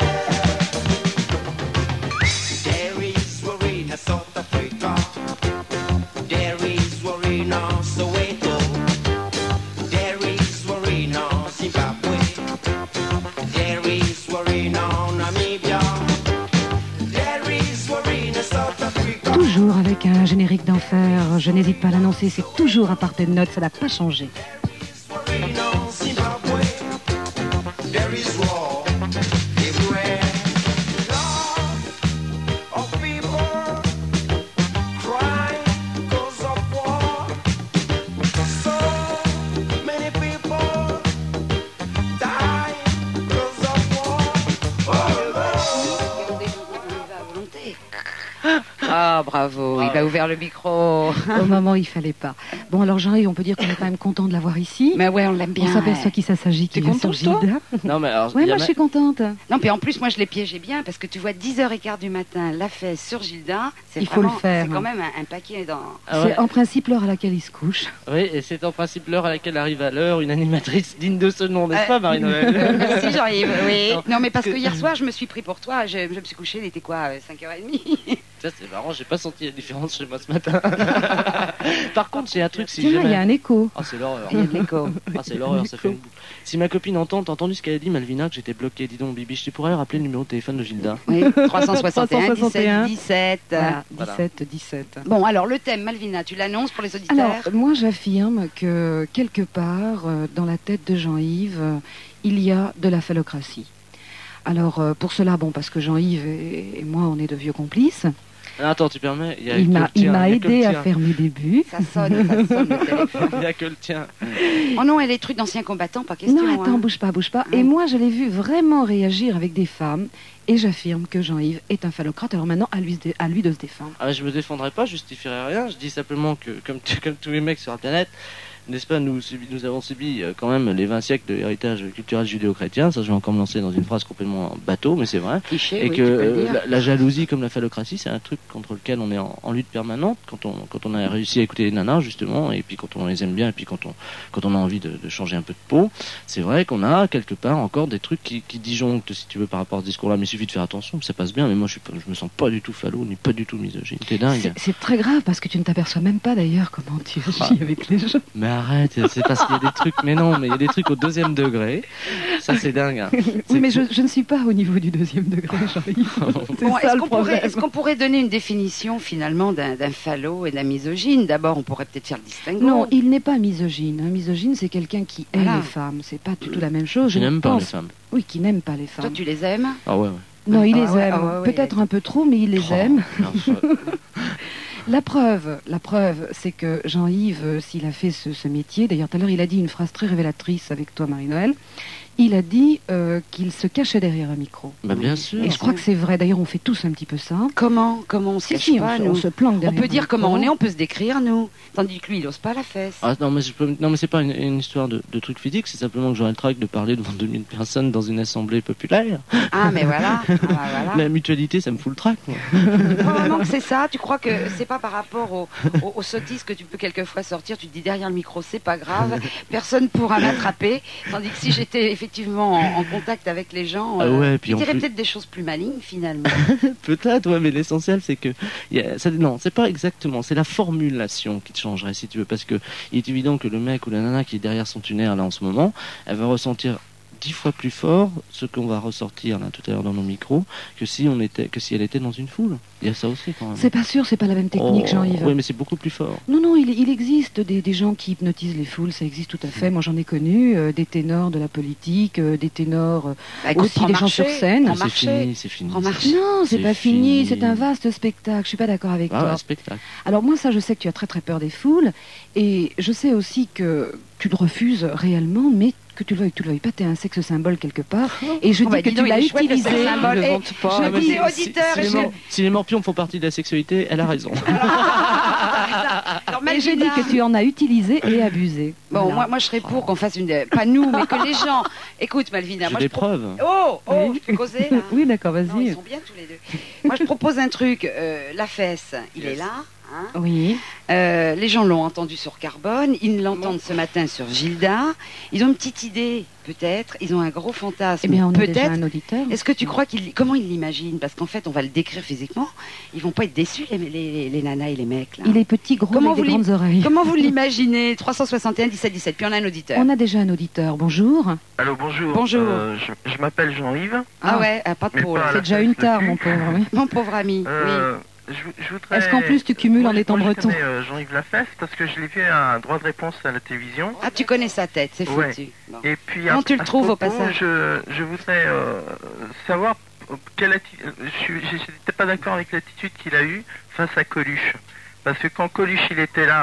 There is war in South Africa. There is war in Soweto. There is war in Zimbabwe. There is war in Namibia. There is war in South Africa. Toujours avec un générique d'enfer, je n'hésite pas à l'annoncer, c'est toujours à part tes notes, ça n'a pas changé. War in Zimbabwe. There is war everywhere. Lots of people cry because of war. So many people die because of war. Oh, Lord. Ah Ah, bravo, il a ouvert le micro. Au moment où il fallait pas. Bon, alors Jean-Yves, on peut dire qu'on est quand même content de l'avoir ici. Mais ouais, on l'aime bien. On s'aperçoit qu'il s'agit T'es qu'il vient contente, sur toi Gilda. Non, mais alors, Ouais, il y a moi je ma- suis contente. Non, puis en plus, moi, je l'ai piégé bien parce que tu vois, dix heures quinze du matin, la fesse sur Gilda, c'est Il faut vraiment- le faire. C'est quand même un, un paquet dans. Ah ouais. C'est en principe l'heure à laquelle il se couche. Oui, et c'est en principe l'heure à laquelle arrive à l'heure une animatrice digne de ce nom, n'est-ce Euh, pas, Marie-Noël? Euh, Merci Jean-Yves, oui. Non, Non, mais parce que que- hier soir, je me suis pris pour toi. Je, je me suis couché, il était quoi, euh, cinq heures trente. Ça, c'est marrant, j'ai pas senti la différence chez moi ce matin. Par contre, j'ai un truc, si Tiens, il jamais... y a un écho. Ah, c'est l'horreur. Il y a de l'écho. Ah, c'est l'horreur, ça fait une boucle. Si ma copine entend, t'as entendu ce qu'elle a dit, Malvina, que j'étais bloqué. Dis donc, Bibi, tu pourrais rappeler le numéro de téléphone de Gilda? Oui, trois cent soixante et un, trois cent soixante et un. dix-sept, dix-sept. Voilà, Voilà. dix-sept, dix-sept. Bon, alors le thème, Malvina, tu l'annonces pour les auditeurs? Alors, moi j'affirme que quelque part, euh, dans la tête de Jean-Yves, euh, il y a de la phallocratie. Alors, euh, pour cela, bon, parce que Jean-Yves et, et moi, on est de vieux complices, Ah, attends, tu permets? Il y a il que m'a le il tien, m'a il y a que le aidé à tien. faire mes débuts. Ça sonne, ça sonne le téléphone. Il n'y a que le tien. Oh non, et les trucs d'anciens combattants, pas question. Non, attends, hein. bouge pas, bouge pas. Ouais. Et moi, je l'ai vu vraiment réagir avec des femmes, et j'affirme que Jean-Yves est un phallocrate. Alors maintenant, à lui, de- à lui de se défendre. Ah, je me défendrai pas, je justifierai rien. Je dis simplement que, comme, comme tous les mecs sur la planète, n'est-ce pas, nous, subi- nous avons subi euh, quand même les vingt siècles de héritage culturel judéo-chrétien. Ça, je vais encore me lancer dans une phrase complètement bateau, mais c'est vrai. Cliché, Et oui, que tu peux le euh, dire. la, la jalousie comme la phallocratie, c'est un truc contre lequel on est en, en lutte permanente quand on, quand on a réussi à écouter les nanas, justement, et puis quand on les aime bien, et puis quand on, quand on a envie de, de changer un peu de peau. C'est vrai qu'on a quelque part encore des trucs qui, qui disjonctent, si tu veux, par rapport à ce discours-là, mais il suffit de faire attention, ça passe bien, mais moi je, suis pas, je me sens pas du tout phallo, ni pas du tout misogyne. T'es dingue. C'est- C'est très grave parce que tu ne t'aperçois même pas d'ailleurs comment tu agis avec les gens. Mais arrête, c'est parce qu'il y a des trucs, mais non, mais il y a des trucs au deuxième degré. Ça, c'est dingue. hein. Oui, C'est mais je, fou. je ne suis pas au niveau du deuxième degré, Jean-Yves. C'est Bon, ça est-ce le qu'on pourrait, problème. est-ce qu'on pourrait donner une définition finalement d'un, d'un phallo et d'un misogyne? D'abord, on pourrait peut-être faire le distinguo. Non, il n'est pas misogyne. Un misogyne, c'est quelqu'un qui hait Voilà. les femmes. C'est pas du tout la même chose. Je Je n'aime pas pense- les femmes. Oui, qui n'aime pas les Toi, femmes. tu les aimes? Ah ouais, ouais. Non, il Ah les ouais, aime. ah ouais, ouais, Peut-être il a un peu trop, mais il les Oh, aime. enfin, La preuve, la preuve, c'est que Jean-Yves, euh, s'il a fait ce, ce métier, d'ailleurs tout à l'heure il a dit une phrase très révélatrice avec toi Marie-Noël, il a dit euh, qu'il se cachait derrière un micro. bah bien sûr. Et je crois que c'est vrai, d'ailleurs on fait tous un petit peu ça. Comment? Comment on se Si, cache si, on, pas, se- nous? on se planque On derrière peut un dire micro. comment on est, on peut se décrire, nous. Tandis que lui, il ose pas la fesse. Ah, non, mais je peux- non, mais c'est pas une, une histoire de, de truc physique, c'est simplement que j'aurais le trac de parler devant deux mille personnes dans une assemblée populaire. Ah, mais voilà. Ah, bah, voilà. La mutualité, ça me fout le trac. moi. Non, non, que c'est ça. Tu crois que c'est pas par rapport au, au, au sottis que tu peux quelquefois sortir. Tu te dis derrière le micro, c'est pas grave. Personne pourra m'attraper. Tandis que si j'étais effectivement en, en contact avec les gens, Ah ouais, puis je en dirais plus- peut-être des choses plus malignes finalement. Peut-être, ouais, mais l'essentiel, c'est que. il y a- ça, non, c'est pas exactement, c'est la formulation qui te changerait, si tu veux, parce que il est évident que le mec ou la nana qui est derrière son tunnel, là, en ce moment, elle va ressentir dix fois plus fort ce qu'on va ressortir là tout à l'heure dans nos micros que si on était que si elle était dans une foule. Il y a ça aussi quand même. C'est pas sûr, c'est pas la même technique, Oh, Jean-Yves. oui, mais c'est beaucoup plus fort. Non, non, il, il existe des, des gens qui hypnotisent les foules, ça existe tout à fait. Moi j'en ai connu, euh, des ténors de la politique, euh, des ténors euh, Bah, écoute, aussi prends des gens marché, sur scène. prends C'est marché. fini, c'est fini. Prends c'est marché. fini. Non, c'est C'est pas fini, fini. c'est un vaste spectacle. Je suis pas d'accord avec Ah, toi. ouais, spectacle. Alors moi, ça, je sais que tu as très très peur des foules, et je sais aussi que tu le refuses réellement, mais que tu le veuilles, que tu le veuilles pas, tu es un sexe symbole quelque part, et je Oh, bah, dis que dis tu donc, l'as il est chouette, le utilisé. sexe symbole. Je Eh, vante pas. je Ah, dis vas-y. aux auditeurs, si, et si je- les mor- si les morpions font partie de la sexualité, elle a raison. Alors, Et j'ai dit Malvina- que tu en as utilisé et abusé. Bon, Voilà. moi, moi, je serais pour qu'on fasse une. Pas nous, mais que les gens. Écoute, Malvina, J'ai moi, des je pro- preuves. Oh, oh, Oui. je peux causer là. Oui, d'accord, Non, ils vas-y. sont bien tous les deux. Moi, je propose un truc. euh, la fesse, il est là. Hein. Oui. Euh, les gens l'ont entendu sur Carbone. Ils l'entendent ce matin sur Gilda. Ils ont une petite idée, peut-être. Ils ont un gros fantasme, Eh bien, on a déjà peut-être. un auditeur. Est-ce que tu crois qu'ils. Comment ils l'imaginent? Parce qu'en fait, on va le décrire physiquement. Ils vont pas être déçus, les, les, les nanas et les mecs. Là. Il est petit, gros, Comment avec des vous grandes oreilles. Comment vous l'imaginez? Trois cent soixante et un, dix-sept, dix-sept. Puis on a un auditeur. On a déjà un auditeur. Bonjour. Allô, bonjour. Bonjour. Euh, je je m'appelle Jean-Yves. Ah Ah. ouais, ah, pas de Mais peau, là. pas à C'est la déjà fesse une tare, dessus. mon pauvre. Oui. Mon pauvre ami. Euh, je, je voudrais... Est-ce qu'en plus tu cumules Moi, en je- étant moi, je breton? connais, euh, Jean-Yves Lafesse parce que je l'ai vu à un droit de réponse à la télévision. Oui. Ah, tu connais sa tête, c'est Ouais. foutu. Bon. Et puis, Comment à- tu le à ce trouves, au propos, passage je, je voudrais euh, savoir euh, quelle atti- euh, je suis- j'étais pas d'accord avec l'attitude qu'il a eue face à Coluche. Parce que quand Coluche il était là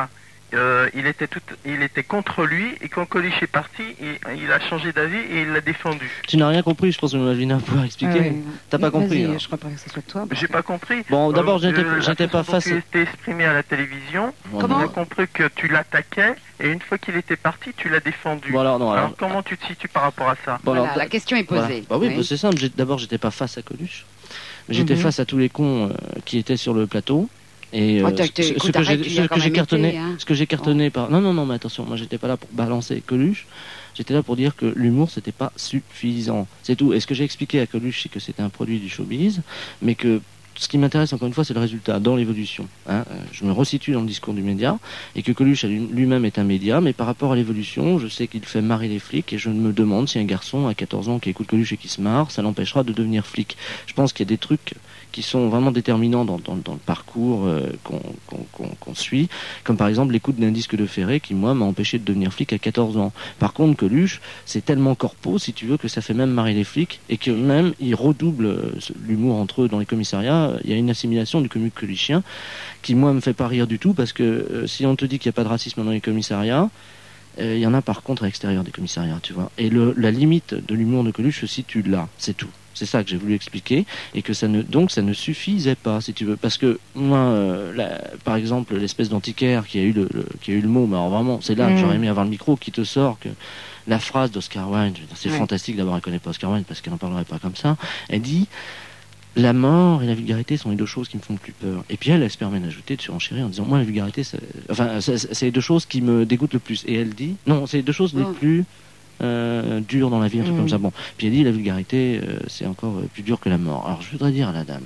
euh, il était tout, il était contre lui, et quand Coluche est parti, il, il a changé d'avis et il l'a défendu. Tu n'as rien compris, je pense que Malvina va pouvoir expliquer. Ah ouais. T'as pas Vas-y, compris hein. je crois pas que ce soit toi. J'ai pas compris. Bon, d'abord, Euh, j'étais, euh, la j'étais pas façon face. dont tu étais exprimé à la télévision. Bon, On non. a compris que tu l'attaquais, et une fois qu'il était parti, tu l'as défendu. Bon, alors, non, alors- alors comment tu te situes par rapport à ça? Bon, Voilà, alors, la question est posée. Voilà. Bah oui, Oui. bah c'est simple. J'ai- D'abord, j'étais pas face à Coluche, mais j'étais Mhm. face à tous les cons euh, qui étaient sur le plateau. Et Oh, euh, t'as- ce, t'es- ce écoute, que arrête, j'ai, tu y ce as que quand j'ai même cartonné, été, hein. ce que j'ai cartonné par. Non, non, non, mais attention, moi j'étais pas là pour balancer Coluche. J'étais là pour dire que l'humour c'était pas suffisant. C'est tout. Et ce que j'ai expliqué à Coluche, c'est que c'était un produit du showbiz, mais que ce qui m'intéresse encore une fois, c'est le résultat dans l'évolution. Hein. Euh, Je me resitue dans le discours du média et que Coluche a lui- lui-même est un média, mais par rapport à l'évolution, je sais qu'il fait marrer les flics et je me demande si un garçon à quatorze ans qui écoute Coluche et qui se marre, ça l'empêchera de devenir flic. Je pense qu'il y a des trucs qui sont vraiment déterminants dans, dans, dans le parcours euh, qu'on qu'on- qu'on- qu'on suit, comme par exemple l'écoute d'un disque de Ferré qui, moi, m'a empêché de devenir flic à quatorze ans. Par contre, Coluche, c'est tellement corpo, si tu veux, que ça fait même marrer les flics et que même ils redoublent euh, ce- l'humour entre eux dans les commissariats. Il y a une assimilation du comique coluchien qui, moi, me fait pas rire du tout parce que euh, si on te dit qu'il n'y a pas de racisme dans les commissariats, euh, il y en a par contre à l'extérieur des commissariats, tu vois. Et le, la limite de l'humour de Coluche se situe là, c'est tout. C'est ça que j'ai voulu expliquer et que ça ne donc ça ne suffisait pas si tu veux parce que moi euh, la- par exemple l'espèce d'antiquaire qui a eu le, le- qui a eu le mot mais alors vraiment c'est là que Mm. j'aurais aimé avoir le micro qui te sort que la phrase d'Oscar Wilde, je veux dire, c'est Ouais. fantastique d'abord elle connaît pas Oscar Wilde parce qu'elle n'en parlerait pas comme ça. Elle dit la mort et la vulgarité sont les deux choses qui me font le plus peur. Et puis elle, elle se permet d'ajouter, de surenchérir en disant moi la vulgarité, c'est... enfin c'est, c'est les deux choses qui me dégoûtent le plus. Et elle dit non, c'est les deux choses les Oh. plus euh, dures dans la vie, un truc Mm. comme ça. Bon, puis elle dit la vulgarité, euh, c'est encore euh, plus dur que la mort. Alors je voudrais dire à la dame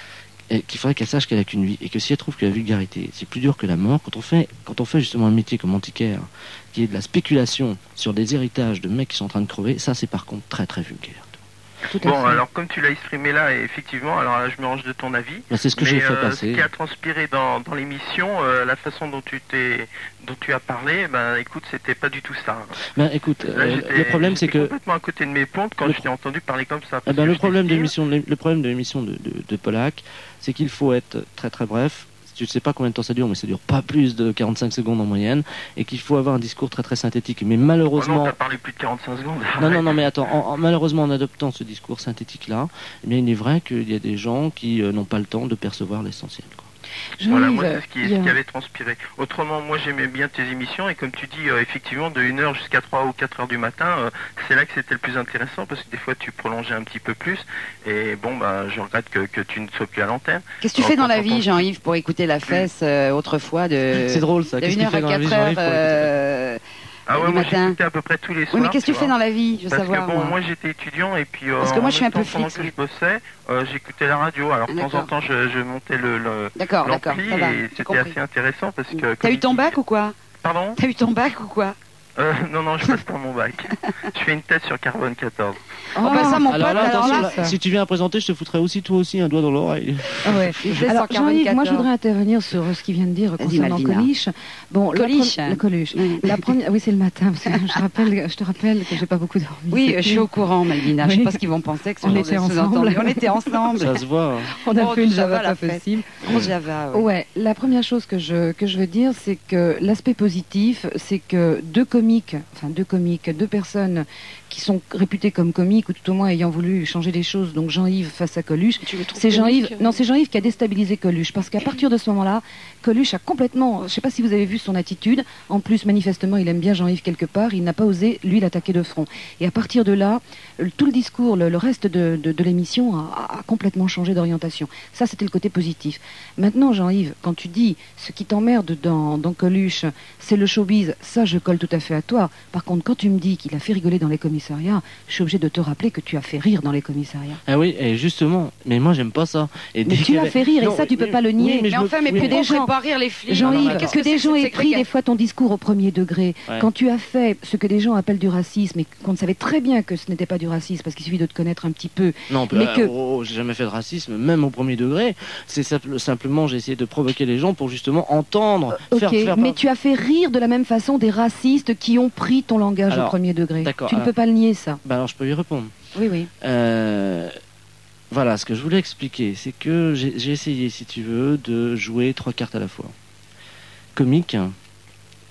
et qu'il faudrait qu'elle sache qu'elle a qu'une vie et que si elle trouve que la vulgarité c'est plus dur que la mort, quand on fait quand on fait justement un métier comme antiquaire qui est de la spéculation sur des héritages de mecs qui sont en train de crever, ça c'est par contre très très vulgaire. Tout à Bon, fait. alors comme tu l'as exprimé là, et effectivement, alors là, je me range de ton avis. Bah, c'est ce que Mais, j'ai fait euh, passer. Ce qui a transpiré dans, dans l'émission, euh, la façon dont tu t'es, dont tu as parlé, ben écoute, c'était pas du tout ça. Ben écoute, Là, euh, j'étais- le problème c'est j'étais que complètement à côté de mes pompes quand Le je t'ai entendu parler comme ça. Eh parce ben, que le je problème de t'estime- l'émission, de l'é- le problème de l'émission de, de, de Pollack, c'est qu'il faut être très très bref. Tu ne sais pas combien de temps ça dure, mais ça dure pas plus de quarante-cinq secondes en moyenne, et qu'il faut avoir un discours très très synthétique. Mais Oh non, malheureusement, t'as parlé plus de quarante-cinq secondes. non non non, mais attends, en- en- malheureusement en adoptant ce discours synthétique-là, eh bien il est vrai qu'il y a des gens qui euh, n'ont pas le temps de percevoir l'essentiel, quoi. Voilà, Jean-Yves, moi c'est ce qui, il y a- ce qui avait transpiré. Autrement, moi j'aimais bien tes émissions et comme tu dis, euh, effectivement, de une heure jusqu'à trois ou quatre heures du matin, euh, c'est là que c'était le plus intéressant parce que des fois tu prolongeais un petit peu plus et bon, bah, je regrette que, que tu ne sois plus à l'antenne. Qu'est-ce que tu Alors, fais dans quand la on vie, entend- Jean-Yves, pour écouter la fesse euh, autrefois de C'est drôle ça. de Qu'est-ce une qu'il heure fait à dans la vie, quatre heures Jean-Yves, pour écouter euh, Ah ouais, du moi matin. j'écoutais à peu près tous les soirs. Oui, mais qu'est-ce que tu fais vois. dans la vie, je veux Parce savoir. que bon, moi. moi j'étais étudiant et puis euh, Parce que moi, en je suis même un peu temps, pendant fixe, que oui. je bossais, euh, j'écoutais la radio. Alors de temps en D'accord. temps, je, je montais le, le D'accord, d'accord, l'ampli ça va, et j'ai c'était compris. assez intéressant parce que. T'as comme eu il ton dit- bac ou quoi Pardon T'as eu ton bac ou quoi euh, Non, non, je passe pas mon bac. Je fais une thèse sur Carbone quatorze. Oh, bah ça, mon Alors pote, là, alors attention, là, là, si tu viens à présenter, je te foutrais aussi toi aussi un doigt dans l'oreille. Ah ouais. Alors, cent Jean-Yves, moi, je quatre-vingt-quatorze. voudrais intervenir sur euh, ce qu'il vient de dire Vas-y, concernant Malvina. Coluche. Bon, la Coluche. pre- le Coluche. Oui. La première, oui, c'est le matin. Parce que je rappelle, je te rappelle que j'ai pas beaucoup dormi. Oui, cette je suis nuit. au courant, Malvina. Je sais Oui. pas ce qu'ils vont penser que ce On genre était de ensemble. sous-entendu. On était ensemble. Ça se voit. hein. On a Oh, fait une du Java, Java la pas fête. possible. On Java, ouais. Ouais, la première chose que je, que je veux dire, c'est que l'aspect positif, c'est que deux comiques, enfin deux comiques, deux personnes qui sont réputées comme comiques, ou tout au moins ayant voulu changer les choses, donc Jean-Yves face à Coluche, Tu le trouves c'est Jean-Yves, comique non, c'est Jean-Yves qui a déstabilisé Coluche, parce qu'à partir de ce moment-là, Coluche a complètement, je ne sais pas si vous avez vu son attitude, en plus manifestement il aime bien Jean-Yves quelque part, il n'a pas osé lui l'attaquer de front. Et à partir de là, le- tout le discours, le, le reste de, de- de l'émission a, a complètement changé d'orientation. Ça c'était le côté positif. Maintenant Jean-Yves, quand tu dis ce qui t'emmerde dans, dans Coluche, c'est le showbiz, ça je colle tout à fait à toi. Par contre, quand tu me dis qu'il a fait rigoler dans les commissariats, je suis obligé de te rappeler que tu as fait rire dans les commissariats. Ah oui, et justement, mais moi j'aime pas ça. Et Mais dès tu qu'il y l'as avait- fait rire, Non, et ça tu oui, peux pas le oui, nier. mais Mais je me- enfin, mais oui, pourquoi des gens- préparer rire les flics Jean-Yves, non, mais qu'est-ce Qu'est-ce que des c'est gens cette aient pris ségrégation des fois ton discours au premier degré. Ouais. Quand tu as fait ce que des gens appellent du racisme et qu'on savait très bien que ce n'était pas du racisme parce qu'il suffit de te connaître un petit peu. Non, Mais euh, que- oh, oh, j'ai jamais fait de racisme, même au premier degré. C'est simple- simplement, j'ai essayé de provoquer les gens pour justement entendre, Ok, faire, faire mais tu as fait rire de la même façon des racistes qui ont pris ton langage Alors, au premier degré. d'accord, Tu ne alors- peux pas le nier ça. Bah alors je peux y répondre. Oui, oui. Euh, voilà, ce que je voulais expliquer, c'est que j'ai j'ai essayé, si tu veux, de jouer trois cartes à la fois. Comique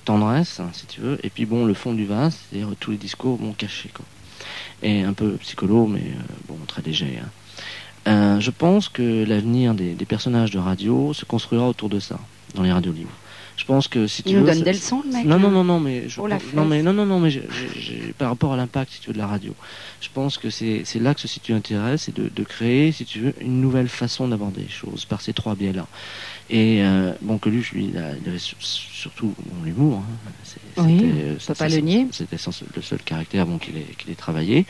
tendresse, hein, si tu veux, et puis bon, le fond du vase, c'est-à-dire tous les discours bon, cachés, quoi. Et un peu psycholo, mais euh, bon, très léger. Hein. Euh, je pense que l'avenir des, des personnages de radio se construira autour de ça, dans les radios libres. Je pense que si tu Il nous veux, donne c'est- des leçons, le mec. Non, non, hein. non, non, mais je, Oh, la non, mais fesse. non, non, non, mais j'ai- j'ai- j'ai- par rapport à l'impact, si tu veux, de la radio, je pense que c'est c'est là que se situe l'intérêt, c'est de, de créer, si tu veux, une nouvelle façon d'aborder les choses par ces trois biais-là. Et euh, bon, Coluche, lui, il, a- il avait sur- surtout bon, l'humour. Hein. C'est- Oui, c'était, on euh, peut c'est- pas c'est- le nier. C'était sans- le seul caractère bon, qu'il ait, qu'il ait travaillé.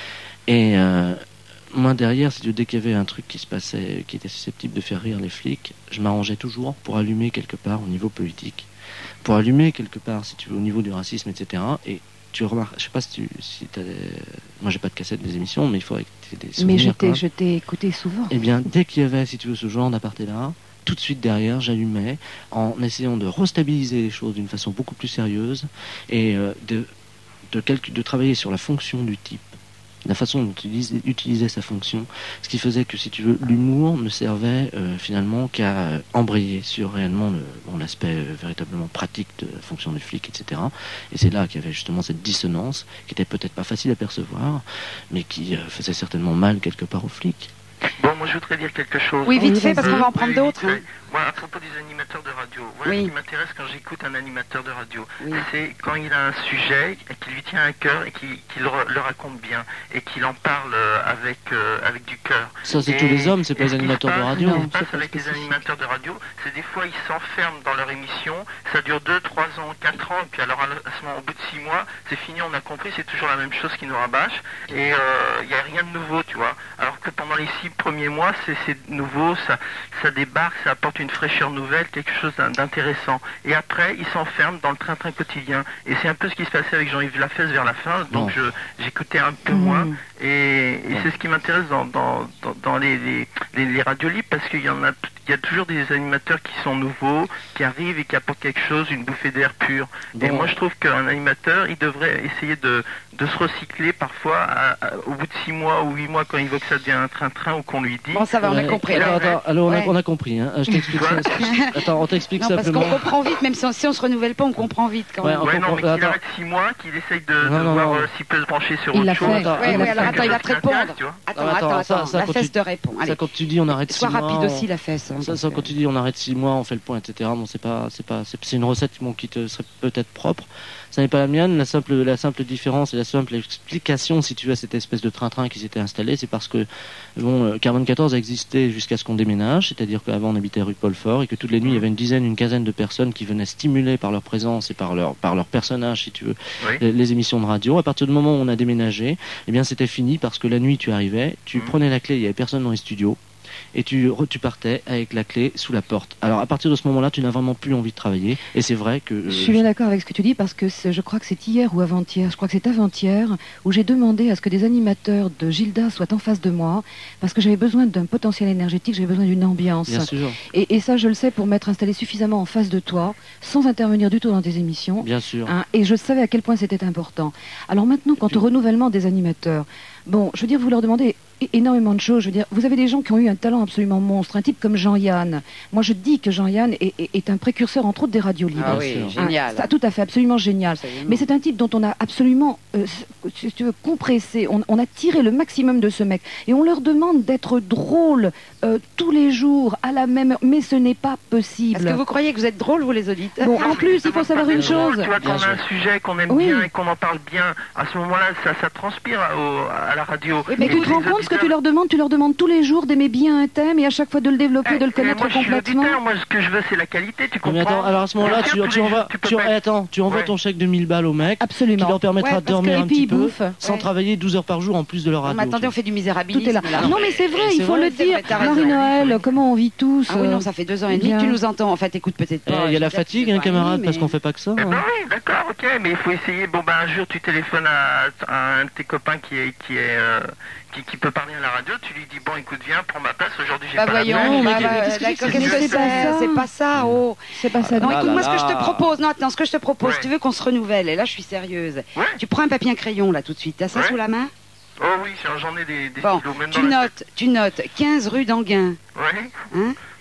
Et euh, moi, derrière, si tu veux, dès qu'il y avait un truc qui se passait, qui était susceptible de faire rire les flics, je m'arrangeais toujours pour allumer quelque part au niveau politique, pour allumer quelque part, si tu veux, au niveau du racisme, et cetera. Et tu remarques, je sais pas si tu, si t'as, moi j'ai pas de cassette des émissions, mais il faudrait que tu aies des Mais souvenirs. je quand t'ai, même. je t'ai écouté souvent. Eh bien, dès qu'il y avait, si tu veux, ce genre d'aparté-là, tout de suite derrière, j'allumais en essayant de restabiliser les choses d'une façon beaucoup plus sérieuse et euh, de, de, calcul- de travailler sur la fonction du type, la façon dont il utilisait, utilisait sa fonction, ce qui faisait que, si tu veux, l'humour ne servait euh, finalement qu'à euh, embrayer sur réellement le, bon, l'aspect euh, véritablement pratique de la fonction du flic, et cetera. Et c'est là qu'il y avait justement cette dissonance qui était peut-être pas facile à percevoir, mais qui euh, faisait certainement mal quelque part aux flics. Bon, moi je voudrais dire quelque chose. Oui, vite Oui, fait, parce vas-y. qu'on va en prendre Oui, d'autres. vite hein. fait. Moi, à propos des animateurs de radio, voilà Oui. ce qui m'intéresse quand j'écoute un animateur de radio. Oui. C'est quand il a un sujet qui lui tient à cœur et qu'il qu'il le le raconte bien et qu'il en parle euh, avec, euh, avec du cœur. Ça, c'est Et- tous les hommes, c'est pas et les ce qui animateurs se de passe- radio. Ce qui Non, se passe c'est pas avec les spécifique. animateurs de radio, c'est des fois ils s'enferment dans leur émission, ça dure deux, trois ans, quatre ans, et puis alors à la- à ce moment, au bout de six mois, c'est fini, on a compris, c'est toujours la même chose qui nous rabâche, et il n'y a rien de nouveau, tu vois. Alors que pendant les six premiers mois, c'est c'est nouveau, ça, ça débarque, ça apporte une fraîcheur nouvelle, quelque chose d'in- d'intéressant. Et après, ils s'enferment dans le train-train quotidien. Et c'est un peu ce qui se passait avec Jean-Yves Lafesse vers la fin, donc Non. je- j'écoutais un peu Mmh. moins. Et, et c'est ce qui m'intéresse dans, dans, dans, dans les, les, les, les radios libres, parce qu'il y en a, il y a toujours des animateurs qui sont nouveaux, qui arrivent et qui apportent quelque chose, une bouffée d'air pur. Et Bon. moi, je trouve qu'un animateur, il devrait essayer de, de se recycler parfois à- à- au bout de six mois ou huit mois quand il voit que ça devient un train-train ou qu'on lui dit. Bon, ça va, on a Ouais. compris. Attends, alors. attends, alors on, a, Ouais. on a compris. Hein. Je t'explique ça. Attends, on t'explique Non, parce simplement. qu'on comprend vite, même si on, si on se renouvelle pas, on comprend vite quand Ouais, même. on Ouais, non, comprend- mais qu'il attends. arrête six mois, qu'il essaye de, Non, de non, voir non. euh, s'il peut se brancher sur Il autre l'a chose. fait. Attends, Ouais, Il ouais, a alors fait. attends, il va te Quelque chose qui répondre. intéresse, tu vois. Attends, Non, attends, attends, ça- attends. ça, La quand fesse tu- te répond. Ça, Allez, quand tu dis on arrête six sois mois. rapide on- aussi, la fesse. hein, Ça, parce ça, que- quand tu dis on arrête six mois, on fait le point, et cetera. Bon, c'est pas, c'est pas, c'est c'est une recette bon, qui te serait peut-être propre. Ça n'est pas la mienne. La simple, la simple différence et la simple explication, si tu veux, à cette espèce de train-train qui s'était installé, c'est parce que bon, euh, Carbone quatorze a existé jusqu'à ce qu'on déménage, c'est-à-dire qu'avant on habitait rue Paul Fort et que toutes les nuits il y avait une dizaine, une quinzaine de personnes qui venaient stimuler par leur présence et par leur, par leur personnage, si tu veux, Oui. les, les émissions de radio. À partir du moment où on a déménagé, eh bien c'était fini parce que la nuit tu arrivais, tu Mhm. prenais la clé, il y avait personne dans les studios. Et tu, re- tu partais avec la clé sous la porte. Alors à partir de ce moment-là, tu n'as vraiment plus envie de travailler. Et c'est vrai que... euh, Je suis bien d'accord avec ce que tu dis parce que c'est- je crois que c'est hier ou avant-hier, je crois que c'est avant-hier, où j'ai demandé à ce que des animateurs de Gilda soient en face de moi parce que j'avais besoin d'un potentiel énergétique, j'avais besoin d'une ambiance. Bien sûr, Et, et ça, je le sais pour m'être installé suffisamment en face de toi, sans intervenir du tout dans tes émissions. bien sûr. Hein, et je savais à quel point c'était important. Alors maintenant, quant au renouvellement des animateurs, bon, je veux dire, vous leur demandez é- énormément de choses. Je veux dire, vous avez des gens qui ont eu un talent absolument monstre, un type comme Jean-Yann. Moi, je dis que Jean-Yann est, est- est un précurseur, entre autres, des radios libres. Ah Bien oui, sûr. Hein, génial. ça, tout à fait, absolument génial. Absolument. Mais c'est un type dont on a absolument, euh, si tu veux, compressé, on, on a tiré le maximum de ce mec. Et on leur demande d'être drôle euh, tous les jours, à la même heure. Mais ce n'est pas possible. Est-ce que vous croyez que vous êtes drôle, vous les auditeurs Bon, en plus, il faut savoir une chose. Tu vois, quand on a un sujet qu'on aime Oui. bien et qu'on en parle bien, à ce moment-là, ça, ça transpire au- à la radio. Oui, Mais Et tu te les rends compte ce que tu auditeurs- leur demandes Tu leur demandes tous les jours d'aimer bien un thème et à chaque fois de le développer, de le Eh, connaître moi, je suis complètement. l'auditeur, moi, ce que je veux, c'est la qualité, tu Oui, mais comprends. attends, alors à ce moment-là, Bien tu, sûr, tu tous les envoies, jours, tu peux tu, pas eh, attends, tu envoies Ouais. ton chèque de mille balles au mec, qui Absolument. leur permettra Ouais, de parce dormir que- un et puis petit ils peu, bouffent. sans Ouais. travailler douze heures par jour en plus de leur Non, radio. mais attendez, on fait du misérabilisme. Tout est là. Non, mais c'est vrai, c'est il faut vrai, le c'est dire. vrai, t'as raison. Marie-Noël, comment on vit tous Ah oui, euh, non, ça fait deux ans et demi bien. que tu nous entends. En fait, écoute peut-être Eh, pas. il y a la Peut-être fatigue, deux hein, ans et camarade, demi, parce mais- qu'on fait pas que ça. Eh hein. ben oui, d'accord, ok, mais il faut essayer. Bon, ben un jour, tu téléphones à, à un de tes copains qui est, qui est, euh, qui, qui peut parler à la radio. Tu lui dis, bon, écoute, viens, prends ma place. Aujourd'hui, j'ai Bah pas la voyons, place. mais bah, qu'est- bah, qu'est-ce que d'accord, c'est que qu'est-ce que c'est c'est pas ça C'est pas ça, oh. C'est pas ça. Non, Ah écoute, là moi, ce que je te là. propose, non, attends, ce que je te propose, Ouais. tu veux qu'on se renouvelle, et là, je suis sérieuse. Ouais. Tu prends un papier, un crayon, là, tout de suite. T'as ça Ouais. sous la main? Oh oui, j'en- j'en ai des, des Bon, stylos, même tu dans la- notes, tu notes quinze rue d'Anguin. Ouais. Hein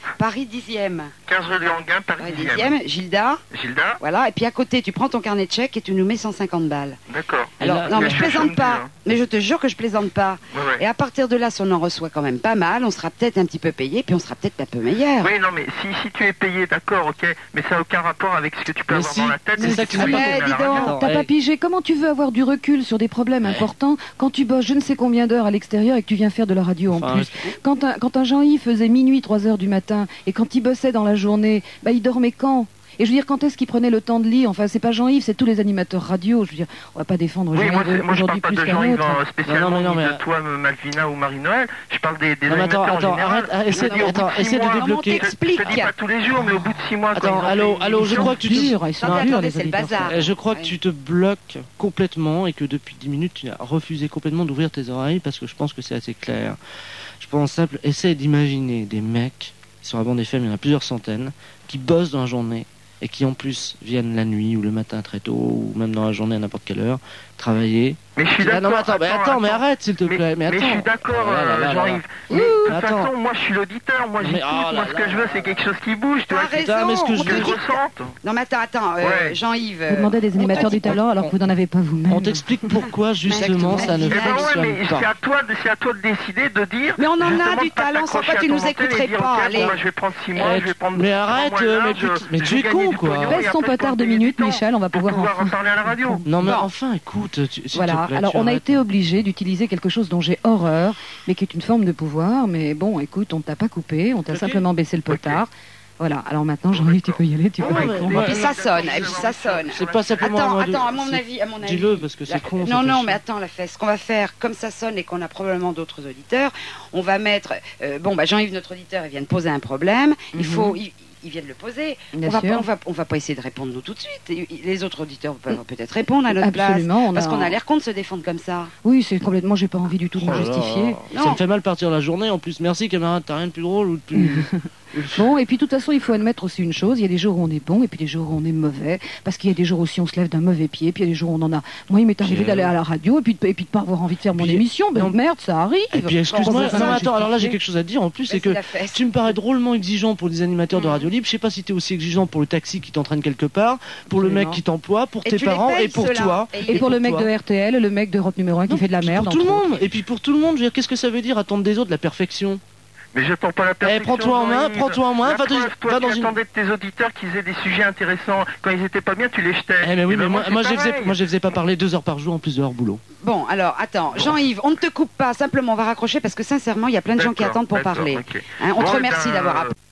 Paris dixième. quinze rue de Languin, Paris Paris dixième. dixième, Gilda. Gilda. Voilà, et puis à côté, tu prends ton carnet de chèques et tu nous mets cent cinquante balles. D'accord. Alors, là- non, mais là, je je plaisante suis pas. hein. Mais je te jure que je plaisante pas. Ouais, ouais. Et à partir de là, si on en reçoit quand même pas mal, on sera peut-être un petit peu payé, puis on sera peut-être un peu meilleur. Oui, non, mais si, si tu es payé, d'accord, ok, mais ça n'a aucun rapport avec ce que tu peux Mais avoir si, dans la tête. c'est et ça ce qui que tu m'a peux pas- donner à dis la donc. radio. Attends, T'as hey. pas pigé. Comment tu veux avoir du recul sur des problèmes importants quand tu bosses je ne sais combien d'heures à l'extérieur et que tu viens faire de la radio en Enfin, plus? Quand un, quand un Jean-Yves faisait minuit, trois heures du matin, et quand il bossait dans la journée, bah il dormait quand? Et je veux dire, quand est-ce qu'il prenait le temps de lire? Enfin, c'est pas Jean-Yves, c'est tous les animateurs radio. Je veux dire, on va pas défendre Oui, moi, c'est- Jean-Yves moi je parle aujourd'hui pas plus de qu'un Jean-Yves autre. euh, spécialement, Non, non, mais non, ni de mais- toi, Malvina ou Marie-Noël. Je parle des, des Non, mais attends, animateurs attends, en général. arrête, arrête, essaie Je de- dis, au bout attends, six essaie de mois- Comment débloquer. Je t'expliques? te dis pas tous les jours, mais au bout de six mois, quand Attends, ils ont allô, fait une allô, je émission, crois que tu te... Dur, ils sont Attendez, durs, attendez, les c'est le auditeurs. bazar. Euh, Je crois que Ouais. tu te bloques complètement et que depuis dix minutes, tu as refusé complètement d'ouvrir tes oreilles parce que je pense que c'est assez clair. Je pense simple, essaie d'imaginer des mecs qui sont à bande F M, il y en a plusieurs centaines, qui bossent dans la journée et qui en plus viennent la nuit ou le matin très tôt ou même dans la journée à n'importe quelle heure travailler. Mais je suis Ah non mais d'accord. attends, mais attends, mais arrête s'il te plaît, mais Mais je attends. suis d'accord, Oh là là euh, là là. Jean-Yves. Mais de toute Attends. façon, moi je suis l'auditeur, moi Mais j'écoute, oh là moi ce là que je veux là. c'est quelque chose qui bouge, tu vois, T'as que Putain, mais ce que raison, je on je te veux- dit- ressente. Non, mais attends, attends, euh, Ouais. Jean-Yves. Vous demandez à des on te animateurs dit- du talent alors que vous n'en avez pas vous-même. On t'explique pourquoi justement ça ne Eh ben ouais, fonctionne mais c'est pas. à toi de, c'est à toi de décider, de dire. Mais on en a justement, du de pas talent, sans t'accrocher quoi tu à ton nous antenne écouterais et dire, pas, ok, allez. bon, bah, je vais prendre six mois, Eh, je vais prendre. mais trois arrête, mois euh, mais large, tu- mais je tu vais es gagner con, du quoi. pognon, Reste et ton après, potard je de vais payer minutes, du temps Michel, on va pour pouvoir pouvoir enfin- en parler à la radio. Non mais Bon. enfin écoute, tu, s'il Voilà, te plaît, alors tu on a arrêtes. été obligé d'utiliser quelque chose dont j'ai horreur, mais qui est une forme de pouvoir. Mais bon, écoute, on t'a pas coupé, on t'a Ok. simplement baissé le potard. Voilà, alors maintenant Jean-Yves, tu peux y aller, tu peux Ah, mais- répondre. mais- Et puis ça sonne, et puis ça sonne. C'est pas simplement Attends, à moi de- attends, à mon c'est- avis, à mon avis. Dis-le parce que La- c'est con. Non, ça non, fait mais chier. attends, la fesse. Ce qu'on va faire, comme ça sonne et qu'on a probablement d'autres auditeurs, on va mettre. euh, bon, bah Jean-Yves, notre auditeur, il vient de poser un problème. Il Mhm. faut. Il, il vient de le poser. Bien on va, sûr. pas- on va, on va pas essayer de répondre nous tout de suite. Et les autres auditeurs peuvent peut-être répondre à notre Absolument, place. on Parce a- qu'on a l'air con de se défendre comme ça. Oui, c'est complètement, j'ai pas envie du tout de Oh me là là. justifier. Ça Non. me fait mal partir la journée en plus. Merci camarade, t'as rien de plus drôle ou de plus. Bon, et puis de toute façon, il faut admettre aussi une chose, il y a des jours où on est bon et puis des jours où on est mauvais, parce qu'il y a des jours aussi où on se lève d'un mauvais pied, puis il y a des jours où on en a... Moi, il m'est arrivé Puis, d'aller euh, à la radio et puis de, et puis de pas avoir envie de faire mon puis- émission, ben non. merde, ça arrive. Et puis excuse-moi, Bon, ça, non, mais ça, attends, alors là j'ai justifié. quelque chose à te dire en plus, Bah, c'est que la fesse. tu me parais drôlement exigeant pour les animateurs de Mhm. radio libre. Je sais pas si t'es aussi exigeant pour le taxi qui t'entraîne quelque part, pour le Absolument. mec qui t'emploie, pour Et tes tu les parents payes, et pour ceux-là. toi. Et pour le mec toi. de R T L, le mec de Route numéro un qui Non, fait de la puis merde. Pour tout le entre autres. monde. Et puis pour tout le monde, je veux dire, qu'est-ce que ça veut dire attendre des autres de la perfection? Mais j'attends pas la perfection. Eh, prends-toi en main, Jean-Yves. prends-toi en main, La va dans- preuve, toi va qui dans une- attendais de tes auditeurs qu'ils aient des sujets intéressants. Quand ils étaient pas bien, tu les jetais. Eh mais oui, Eh ben, mais moi, c'est moi, je les faisais, pareil. moi je les faisais pas parler deux heures par jour en plus de leur boulot. Bon, alors, attends, Jean-Yves, on ne te coupe pas, simplement on va raccrocher parce que sincèrement, il y a plein de gens qui D'accord, attendent pour d'accord, parler. ok. Hein, on Bon, te eh remercie ben, d'avoir euh, appelé.